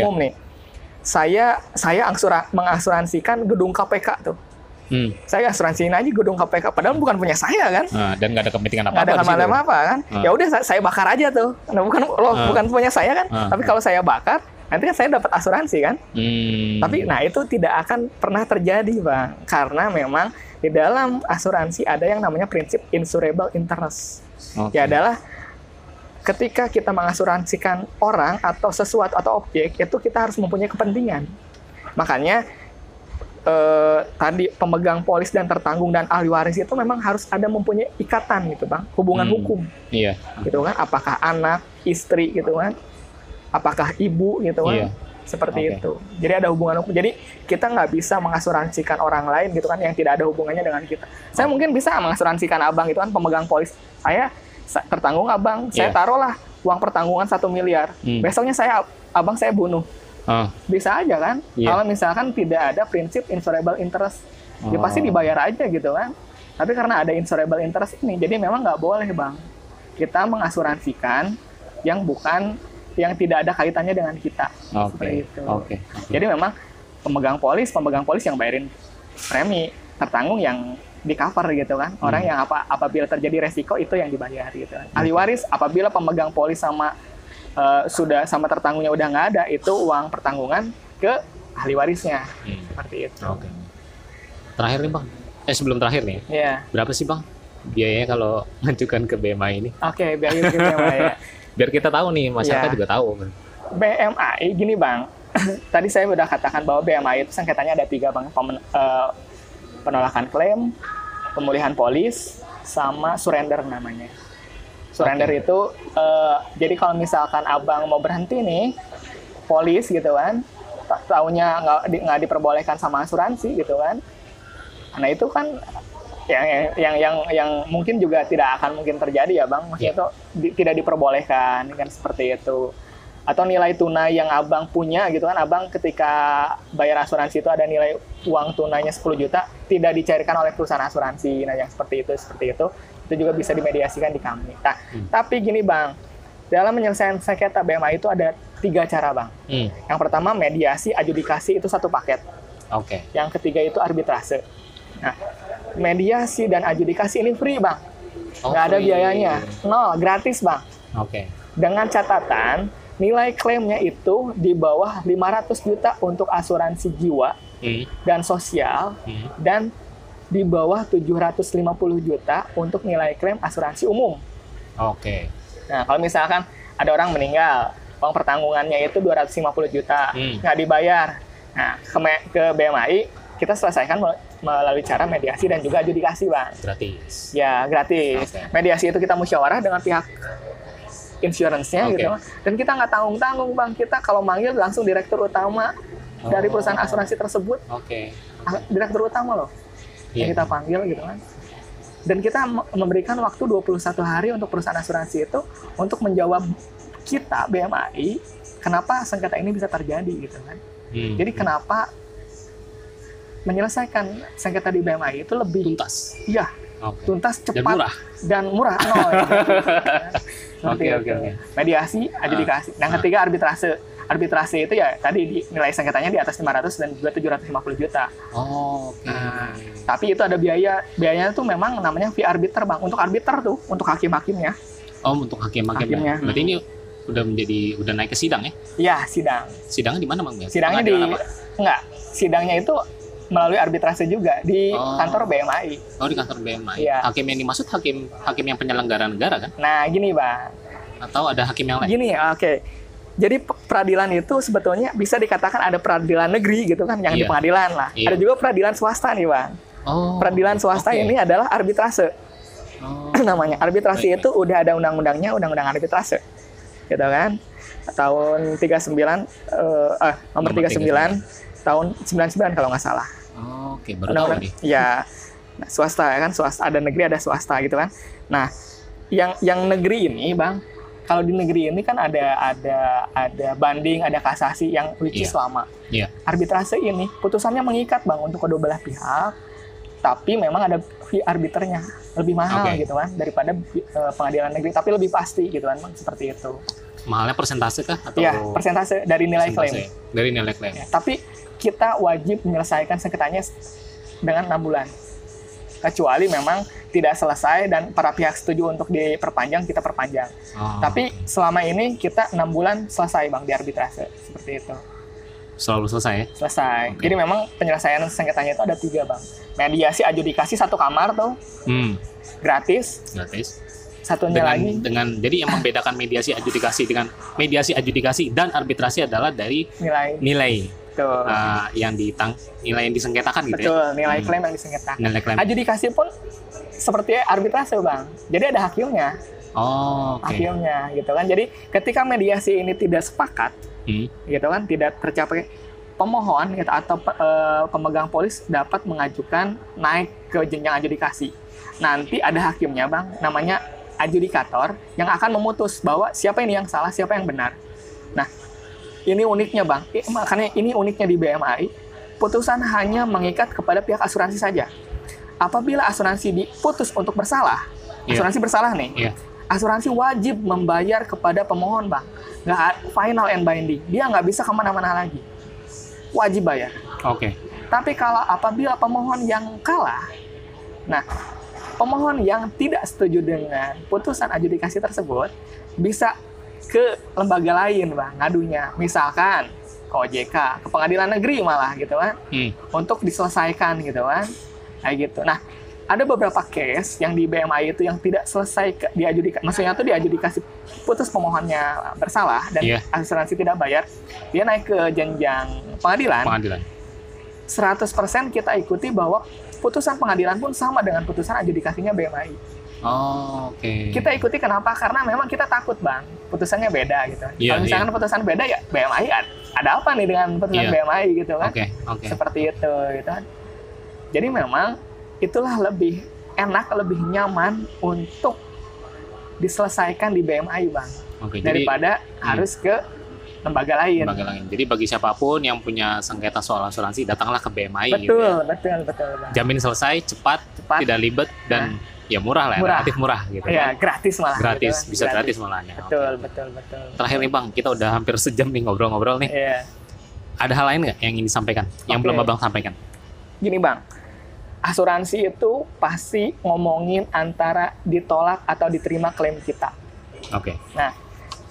saya mengasuransikan gedung KPK tuh. Saya asuransiin aja gedung KPK, padahal bukan punya saya kan. Dan nggak ada kepentingan apa-apa. Nggak ada kepentingan apa kan. Ya udah saya bakar aja tuh. Nah, bukan punya saya kan. Tapi kalau saya bakar, nanti kan saya dapat asuransi kan. Tapi nah itu tidak akan pernah terjadi bang, karena memang di dalam asuransi ada yang namanya prinsip insurable interest. Ya adalah ketika kita mengasuransikan orang atau sesuatu atau objek itu kita harus mempunyai kepentingan. Makanya tadi pemegang polis dan tertanggung dan ahli waris itu memang harus ada mempunyai ikatan gitu bang, hubungan hukum. Iya. Gitu kan, apakah anak, istri gitu kan, apakah ibu gitu kan, seperti itu. Jadi ada hubungan hukum. Jadi kita nggak bisa mengasuransikan orang lain gitu kan yang tidak ada hubungannya dengan kita. Saya mungkin bisa mengasuransikan abang itu kan pemegang polis. Saya tertanggung abang, saya taruhlah uang pertanggungan 1 miliar. Besoknya abang saya bunuh. Bisa aja kan, kalau misalkan tidak ada prinsip insurable interest, ya pasti dibayar aja gitu kan. Tapi karena ada insurable interest ini, jadi memang nggak boleh bang kita mengasuransikan yang tidak ada kaitannya dengan kita. Seperti itu. Jadi memang pemegang polis yang bayarin premi, tertanggung yang di cover gitu kan. Orang yang apabila terjadi resiko itu yang dibayar gitu kan. Ahli waris apabila pemegang polis sama sudah sama tertanggungnya udah nggak ada, itu uang pertanggungan ke ahli warisnya. Seperti itu. Terakhir nih bang, sebelum terakhir nih, berapa sih bang biayanya kalau ngajukan ke BMA ini? Biaya ke BMA ya. Biar kita tahu nih, masyarakat juga tahu. BMI gini bang, tadi saya udah katakan bahwa BMI itu sengketanya ada 3 bang. penolakan klaim, pemulihan polis, sama surrender namanya. Surrender itu jadi kalau misalkan abang mau berhenti nih, polis gitu kan, taunya nggak diperbolehkan sama asuransi gitu kan. Nah itu kan yang mungkin juga tidak akan mungkin terjadi ya bang, maksudnya itu tidak diperbolehkan kan, seperti itu. Atau nilai tunai yang abang punya gitu kan, abang ketika bayar asuransi itu ada nilai uang tunainya 10 juta, tidak dicairkan oleh perusahaan asuransi. Nah yang seperti itu juga bisa dimediasikan di kami. Nah tapi gini bang, dalam menyelesaikan sengketa BMA itu ada 3 cara bang. Yang pertama mediasi, adjudikasi itu satu paket. Yang ketiga itu arbitrase. Nah mediasi dan adjudikasi ini free bang, nggak ada biayanya, nol, gratis bang. Dengan catatan nilai klaimnya itu di bawah 500 juta untuk asuransi jiwa dan sosial, dan di bawah 750 juta untuk nilai klaim asuransi umum. Nah, kalau misalkan ada orang meninggal, uang pertanggungannya itu 250 juta, nggak dibayar. Nah, ke BMAI, kita selesaikan melalui cara mediasi dan juga adjudikasi, Bang. Gratis? Ya, gratis. Mediasi itu kita musyawarah dengan pihak insurance-nya gitu, dan kita nggak tanggung-tanggung bang, kita kalau manggil langsung direktur utama dari perusahaan asuransi tersebut, direktur utama loh yang kita panggil gitu kan, dan kita memberikan waktu 21 hari untuk perusahaan asuransi itu untuk menjawab kita BMAI kenapa sengketa ini bisa terjadi gitu kan. Jadi kenapa menyelesaikan sengketa di BMAI itu lebih tuntas, iya, tuntas, cepat, dan murah. Mediasi, adjudikasi. Yang ketiga arbitrase. Arbitrase itu ya tadi nilai sengketanya di atas 500 dan juga 750 juta. Tapi itu ada biaya. Biayanya tuh memang namanya fee arbiter bang. Untuk arbiter tuh, untuk hakim-hakimnya. Untuk hakim-hakimnya. Berarti ini udah naik ke sidang ya? Iya, sidang. Sidangnya di mana bang? Sidangnya sidangnya itu melalui arbitrase juga di kantor BMAI. Di kantor BMAI. Ya. Hakim yang dimaksud hakim yang penyelenggara negara kan? Nah, gini bang. Atau ada hakim yang lain? Gini, Jadi peradilan itu sebetulnya bisa dikatakan ada peradilan negeri gitu kan, yang di pengadilan lah. Ada juga peradilan swasta nih bang. Peradilan swasta ini adalah arbitrase. Namanya arbitrase itu udah ada undang-undangnya, undang-undang arbitrase, gitu kan? Tahun 39, nomor 39. Tahun 99 kalau nggak salah. Baru tahu nih. Ya, nah, swasta ya kan, swasta ada negeri ada swasta gitu kan. Nah, yang negeri ini bang, kalau di negeri ini kan ada banding, ada kasasi yang which is lama. Arbitrase ini putusannya mengikat bang untuk kedua belah pihak, tapi memang ada fee arbiternya lebih mahal gitu kan daripada pengadilan negeri, tapi lebih pasti gitu kan bang, seperti itu. Mahalnya persentase kah? Atau persentase dari nilai klaim. Dari nilai klaim. Tapi kita wajib menyelesaikan sengketanya dengan 6 bulan. Kecuali memang tidak selesai dan para pihak setuju untuk diperpanjang, kita perpanjang. Tapi selama ini kita 6 bulan selesai bang di arbitrase, seperti itu. Selalu selesai ya? Selesai. Jadi memang penyelesaian sengketanya itu ada 3 bang. Mediasi, adjudikasi satu kamar tuh. Gratis. Satunya jadi yang membedakan mediasi adjudikasi dan arbitrasi adalah dari nilai. Nilai yang disengketakan gitu. Betul, nilai klaim yang disengketakan. Adjudikasi pun seperti arbitrase bang. Jadi ada hakimnya. Hakimnya gitu kan. Jadi ketika mediasi ini tidak sepakat, gitu kan, tidak tercapai, pemohon gitu, atau pemegang polis dapat mengajukan naik ke jenjang adjudikasi. Nanti ada hakimnya bang, namanya adjudikator, yang akan memutus bahwa siapa ini yang salah, siapa yang benar. Nah, ini uniknya bang, makanya ini uniknya di BMAI, putusan hanya mengikat kepada pihak asuransi saja. Apabila asuransi diputus untuk bersalah, asuransi bersalah nih, asuransi wajib membayar kepada pemohon bang, nggak final and binding, dia nggak bisa kemana-mana lagi, wajib bayar. Tapi kalau apabila pemohon yang kalah, nah pemohon yang tidak setuju dengan putusan adjudikasi tersebut bisa ke lembaga lain bang ngadunya, misalkan ke OJK, ke pengadilan negeri malah gitu kan, untuk diselesaikan gitu kan, kayak gitu. Nah, ada beberapa case yang di BMAI itu yang tidak selesai diadjudikasi, maksudnya tuh diadjudikasi putus pemohonnya bersalah dan asuransi tidak bayar, dia naik ke jenjang pengadilan. 100% kita ikuti bahwa putusan pengadilan pun sama dengan putusan adjudikasinya BMAI. Oh, oke. Kita ikuti kenapa? Karena memang kita takut, Bang, putusannya beda gitu. Kalau misalkan putusan beda ya BMAI ada apa nih dengan putusan BMAI gitu kan? Seperti itu gitu kan. Jadi memang itulah lebih enak, lebih nyaman untuk diselesaikan di BMAI, Bang. Daripada harus ke lembaga lain. Jadi bagi siapapun yang punya sengketa soal asuransi, datanglah ke BMAI. Betul. Bang. Jamin selesai, cepat, tidak ribet, dan ya murah lah, relatif murah gitu. Iya, gratis malah. Gratis, gitu, bisa gratis malah. Betul. Terakhir nih Bang, kita udah hampir sejam nih ngobrol-ngobrol nih. Iya. Ada hal lain nggak yang ingin disampaikan, yang belum Abang sampaikan? Gini Bang, asuransi itu pasti ngomongin antara ditolak atau diterima klaim kita. Nah,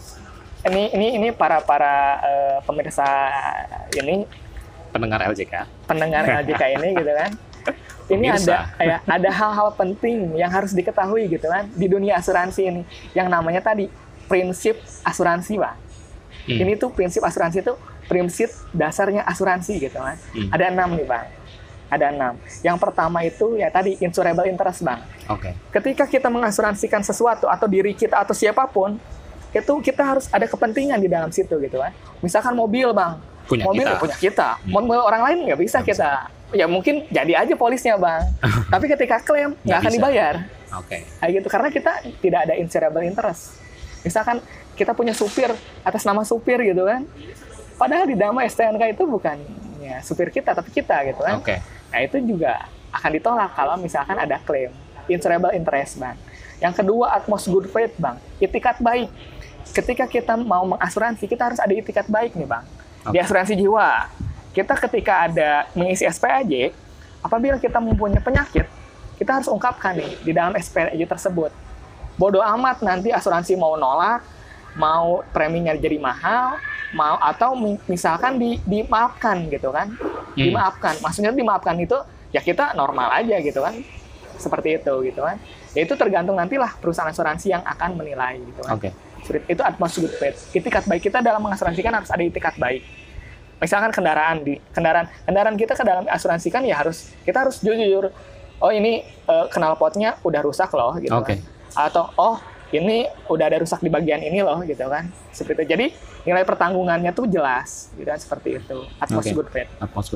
ini para pemirsa ini, pendengar LJK ini gitu kan. Ini ada hal-hal penting yang harus diketahui gitu kan di dunia asuransi ini, yang namanya tadi prinsip asuransi, Bang. Ini tuh prinsip asuransi itu prinsip dasarnya asuransi gitu kan. Ada 6 nih, Bang. Ada 6. Yang pertama itu ya tadi insurable interest, Bang. Ketika kita mengasuransikan sesuatu atau diri kita atau siapapun, itu kita harus ada kepentingan di dalam situ gitu kan. Misalkan mobil, Bang. Punya kita. Mobil orang lain nggak bisa kita. Ya mungkin jadi aja polisnya, Bang. Tapi ketika klaim nggak akan dibayar. Kayak gitu. Karena kita tidak ada insurable interest. Misalkan kita punya supir atas nama supir gitu kan. Padahal di dalam STNK itu bukan ya supir kita tapi kita gitu kan. Nah itu juga akan ditolak kalau misalkan ada klaim insurable interest, Bang. Yang kedua, utmost good faith, Bang. Itikat baik. Ketika kita mau mengasuransi, kita harus ada itikat baik nih, Bang. Di asuransi jiwa, kita ketika ada mengisi SPAJ, apabila kita mempunyai penyakit, kita harus ungkapkan nih di dalam SPAJ tersebut. Bodoh amat nanti asuransi mau nolak, mau preminya jadi mahal, atau misalkan dimaafkan gitu kan. Dimaafkan. Maksudnya dimaafkan itu ya kita normal aja gitu kan. Seperti itu gitu kan. Ya itu tergantung nantilah perusahaan asuransi yang akan menilai gitu kan. Itu utmost good faith. Itikat baik kita dalam mengasuransikan harus ada itikat baik. Misalkan kendaraan kita ke dalam asuransikan ya kita harus jujur. Oh ini knalpotnya udah rusak loh gitu kan. Atau ini udah ada rusak di bagian ini loh gitu kan. Seperti itu. Jadi nilai pertanggungannya tuh jelas gitu kan, seperti itu. Utmost good faith.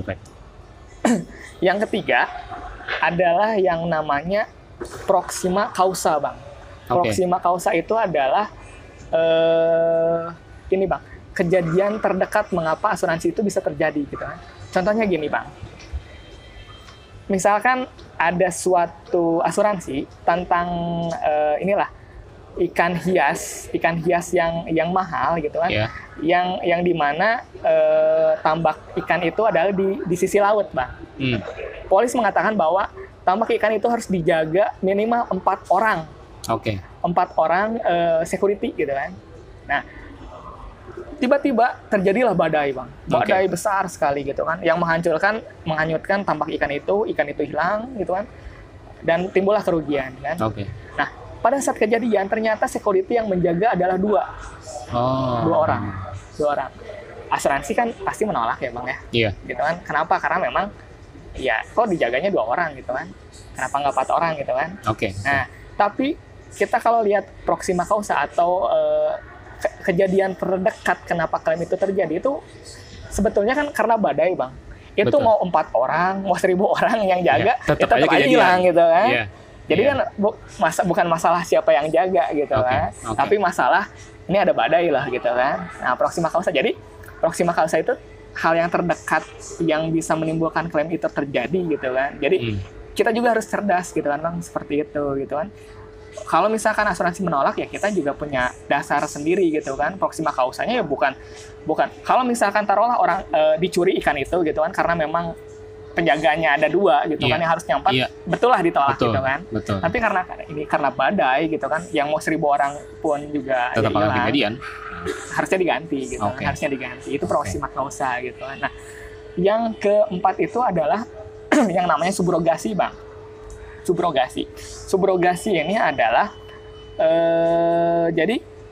Yang ketiga adalah yang namanya proxima causa, Bang. Proxima causa itu adalah ini, Bang, kejadian terdekat mengapa asuransi itu bisa terjadi gitu kan. Contohnya gini, Bang. Misalkan ada suatu asuransi tentang ikan hias yang mahal gitu kan. Yang dimana tambak ikan itu adalah di sisi laut, Bang. Polis mengatakan bahwa tambak ikan itu harus dijaga minimal 4 orang. 4 orang security gitu kan. Nah, tiba-tiba terjadilah badai, Bang. Badai besar sekali gitu kan, yang menghanyutkan tambak ikan itu hilang gitu kan. Dan timbullah kerugian kan. Nah, pada saat kejadian ternyata security yang menjaga adalah 2 orang. Asuransi kan pasti menolak ya, Bang ya. Gitu kan. Kenapa? Karena memang ya kok dijaganya 2 orang gitu kan. Kenapa nggak 4 orang gitu kan. Nah, tapi kita kalau lihat proxima causa atau kejadian terdekat kenapa klaim itu terjadi itu sebetulnya kan karena badai, Bang. Itu mau 4 orang, mau 1000 orang yang jaga, tetap aja hilang gitu kan. Jadi kan bukan masalah siapa yang jaga gitu kan. Tapi masalah ini ada badai lah gitu kan. Nah, proxima causa. Jadi proxima causa itu hal yang terdekat yang bisa menimbulkan klaim itu terjadi gitu kan. Jadi kita juga harus cerdas gitu kan, Bang, seperti itu gitu kan. Kalau misalkan asuransi menolak ya kita juga punya dasar sendiri gitu kan. Proxima causanya ya bukan kalau misalkan taruhlah orang dicuri ikan itu gitu kan karena memang penjaganya ada 2 gitu kan yang harusnya 4, betul lah ditolak gitu kan. Tapi karena badai gitu kan yang mau 1000 orang pun juga tetap akan kejadian. Harusnya diganti gitu. Harusnya diganti. Itu proxima causa gitu kan. Nah, yang keempat itu adalah yang namanya subrogasi, Bang. Subrogasi ini adalah jadi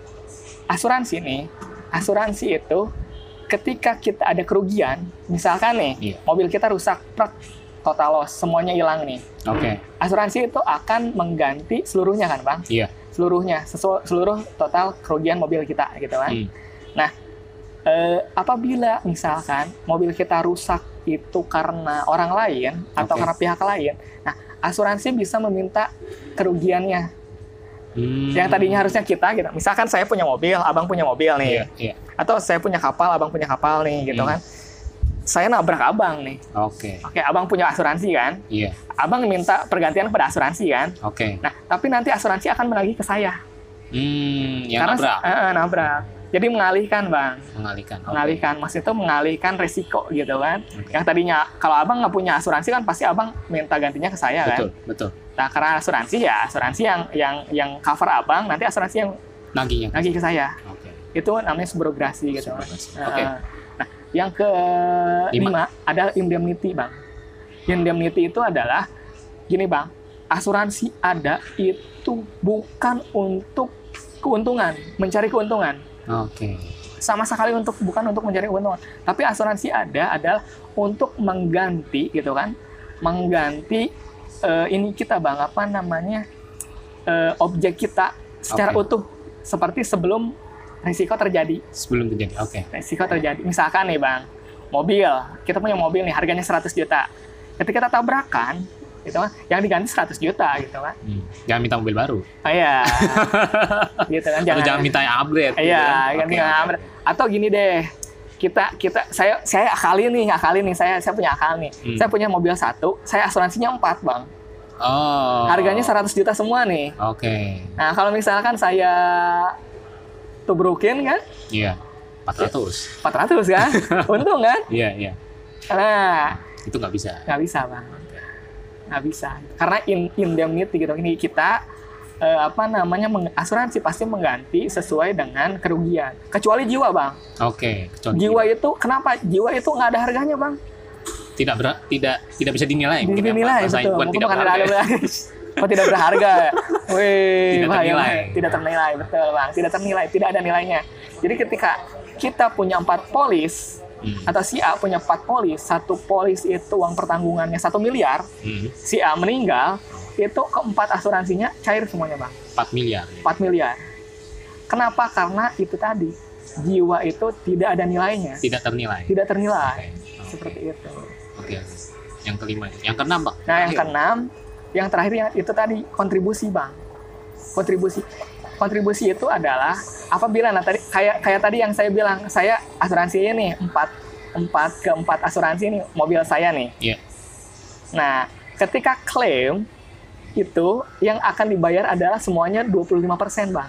asuransi itu ketika kita ada kerugian, misalkan nih mobil kita rusak, total loss, semuanya hilang nih. Oke. Asuransi itu akan mengganti seluruhnya kan Bang? Iya. Seluruhnya, seluruh total kerugian mobil kita gitu kan. Nah, apabila misalkan mobil kita rusak itu karena orang lain atau karena pihak lain, nah asuransi bisa meminta kerugiannya. Yang tadinya harusnya kita gitu. Misalkan saya punya mobil, Abang punya mobil nih. Iya. Atau saya punya kapal, Abang punya kapal nih gitu kan. Saya nabrak Abang nih. Oke, Abang punya asuransi kan? iya. Abang minta pergantian kepada asuransi kan? Oke. Nah, tapi nanti asuransi akan menagih ke saya. Yang nabrak. Nabrak. Jadi mengalihkan Bang. Mengalihkan. Maksud itu mengalihkan resiko gitu kan. Yang tadinya kalau Abang nggak punya asuransi kan pasti Abang minta gantinya ke saya kan. Betul. Nah, karena asuransi yang cover Abang, nanti asuransi yang Nagih ke saya. Oke. Itu namanya subrogasi gitu. Oke. Nah, yang kelima ada indemnity Bang. Indemnity itu adalah gini Bang, asuransi ada itu bukan untuk keuntungan, mencari keuntungan. Oke. Sama sekali bukan untuk mencari keuntungan. Tapi asuransi ada adalah untuk mengganti gitu kan. Mengganti ini kita Bang, apa namanya? Objek kita secara utuh seperti sebelum risiko terjadi. Risiko terjadi. Misalkan nih Bang, mobil. Kita punya mobil nih, harganya 100 juta. Ketika kita tabrakan, gitu kan, yang diganti 100 juta gitu kan. Jangan minta mobil baru. Iya. Gitu kan. Jangan minta upgrade. Iya, ganti upgrade. Atau gini deh. Saya akali nih. Saya punya akal nih. Saya punya mobil 1, saya asuransinya 4, Bang. Oh. Harganya 100 juta semua nih. Oke. Nah, kalau misalkan saya tubrukin kan? Iya. 400 kan? Untung kan? Iya. Nah, itu nggak bisa. Nggak bisa Bang. Nggak bisa. Karena indemnity gitu. Ini kita asuransi pasti mengganti sesuai dengan kerugian. Kecuali jiwa Bang. Oke. Jiwa itu kenapa? Jiwa itu nggak ada harganya Bang. Tidak bisa dinilai. Dinilai betul. Mungkin tidak berharga. Wih, tidak ternilai, betul Bang. Tidak ternilai, tidak ada nilainya. Jadi ketika kita punya 4 polis atau si A punya 4 polis, 1 polis itu uang pertanggungannya 1 miliar, si A meninggal, itu keempat asuransinya cair semuanya Bang. 4 miliar. 4 miliar. Kenapa? Karena itu tadi, jiwa itu tidak ada nilainya. Tidak ternilai. Seperti itu. Oke. Yang kelima, yang keenam Bang. Nah, yang keenam, yang terakhir itu tadi kontribusi Bang. Kontribusi itu adalah apabila tadi kayak tadi yang saya bilang, saya asuransinya nih 4 asuransi nih mobil saya nih. Iya. Nah, ketika klaim itu yang akan dibayar adalah semuanya 25% Bang.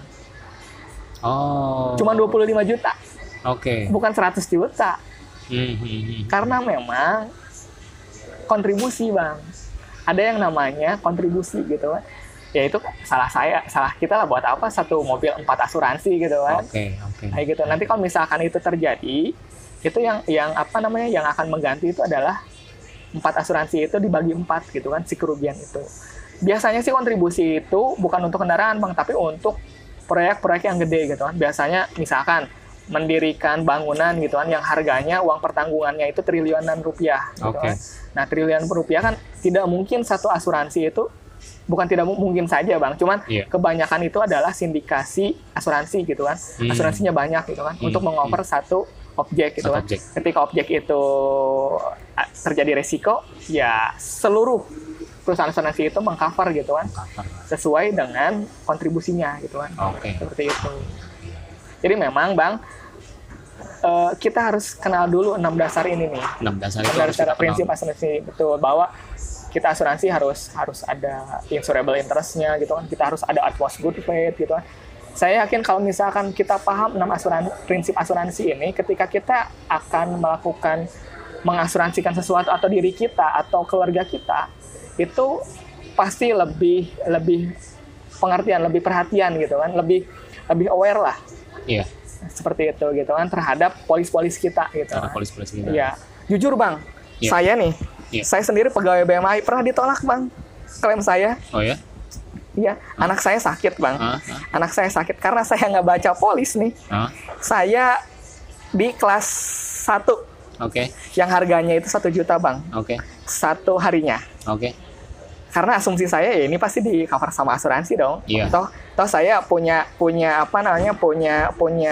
Oh. Cuma 25 juta. Oke. Bukan 100 juta. Karena memang kontribusi Bang. Ada yang namanya kontribusi gitu kan. Ya itu salah kita lah, buat apa satu mobil 4 asuransi gitu kan. Oke. Kayak gitu. Nanti kalau misalkan itu terjadi, itu yang akan mengganti itu adalah 4 asuransi itu dibagi 4 gitu kan, si kerugian itu. Biasanya sih kontribusi itu bukan untuk kendaraan Bang, tapi untuk proyek-proyek yang gede gitu kan. Biasanya misalkan mendirikan bangunan gitu kan yang harganya uang pertanggungannya itu triliunan rupiah gitu kan. Nah, triliunan rupiah kan tidak mungkin satu asuransi itu, bukan tidak mungkin saja Bang, cuman kebanyakan itu adalah sindikasi asuransi gitu kan. Asuransinya banyak gitu kan untuk mengoper satu objek gitu kan. Ketika objek itu terjadi resiko, ya seluruh perusahaan asuransi itu mengcover gitu kan. Sesuai dengan kontribusinya gitu kan. Seperti itu. Jadi memang Bang, kita harus kenal dulu 6 dasar ini nih. 6 dasar itu 6 dasar prinsip asuransi, betul, bahwa kita asuransi harus ada insurable interest-nya gitu kan. Kita harus ada utmost good faith gitu kan. Saya yakin kalau misalkan kita paham 6 prinsip asuransi ini, ketika kita akan mengasuransikan sesuatu atau diri kita atau keluarga kita, itu pasti lebih pengertian, lebih perhatian gitu kan, lebih aware lah. Iya. Seperti itu gitu kan, terhadap polis-polis kita gitu. Polis-polis kita. Iya. Jujur Bang, saya nih, saya sendiri pegawai BMI pernah ditolak Bang, klaim saya. Oh ya? Iya, anak saya sakit Bang. Anak saya sakit karena saya nggak baca polis nih. Saya di kelas 1. Oke. Yang harganya itu 1 juta Bang. Oke. 1 harinya. Oke. Karena asumsi saya ya ini pasti di cover sama asuransi dong. Iya. Toh saya punya apa namanya punya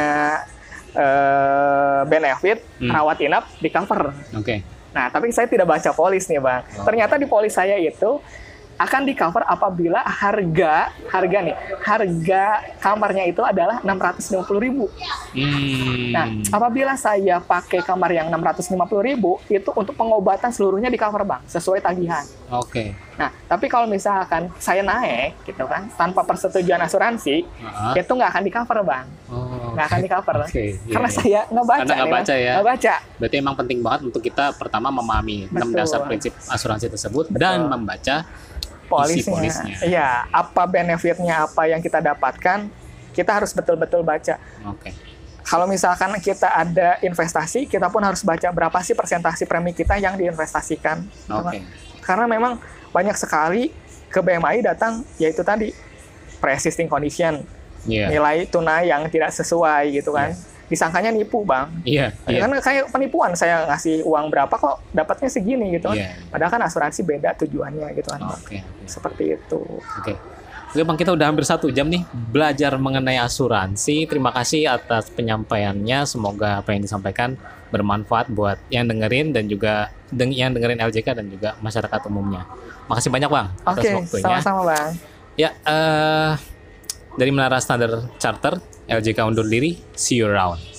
benefit rawat inap di cover. Oke. Nah, tapi saya tidak baca polis nih, Bang. Oh. Ternyata di polis saya itu akan di cover apabila harga kamarnya itu adalah 650.000. Nah, apabila saya pakai kamar yang 650.000 itu untuk pengobatan seluruhnya di cover, Bang, sesuai tagihan. Oke. Nah, tapi kalau misalkan saya naik gitu kan tanpa persetujuan asuransi, itu nggak akan di cover, Bang. Nggak akan di cover. Karena saya nggak baca. Karena nggak baca ya. Nggak baca. Berarti emang penting banget untuk kita pertama memahami 6 dasar prinsip asuransi tersebut dan membaca isi polisnya. Iya, apa benefitnya, apa yang kita dapatkan, kita harus betul-betul baca. Oke. Kalau misalkan kita ada investasi, kita pun harus baca berapa sih persentase premi kita yang diinvestasikan. Oke. Karena memang banyak sekali ke BMI datang, yaitu tadi pre-existing condition, nilai tunai yang tidak sesuai gitu kan. Disangkanya nipu, Bang. Iya. Kan kayak penipuan, saya ngasih uang berapa kok dapatnya segini gitu kan. Padahal kan asuransi beda tujuannya gitu kan. Oke. Seperti itu. Oke, Bang, kita udah hampir 1 jam nih belajar mengenai asuransi. Terima kasih atas penyampaiannya. Semoga apa yang disampaikan bermanfaat buat yang dengerin dan juga yang dengerin LJK dan juga masyarakat umumnya. Makasih banyak, Bang, atas waktunya. Sama-sama, Bang. Ya, dari Menara Standar Charter, LJK undur diri. See you around.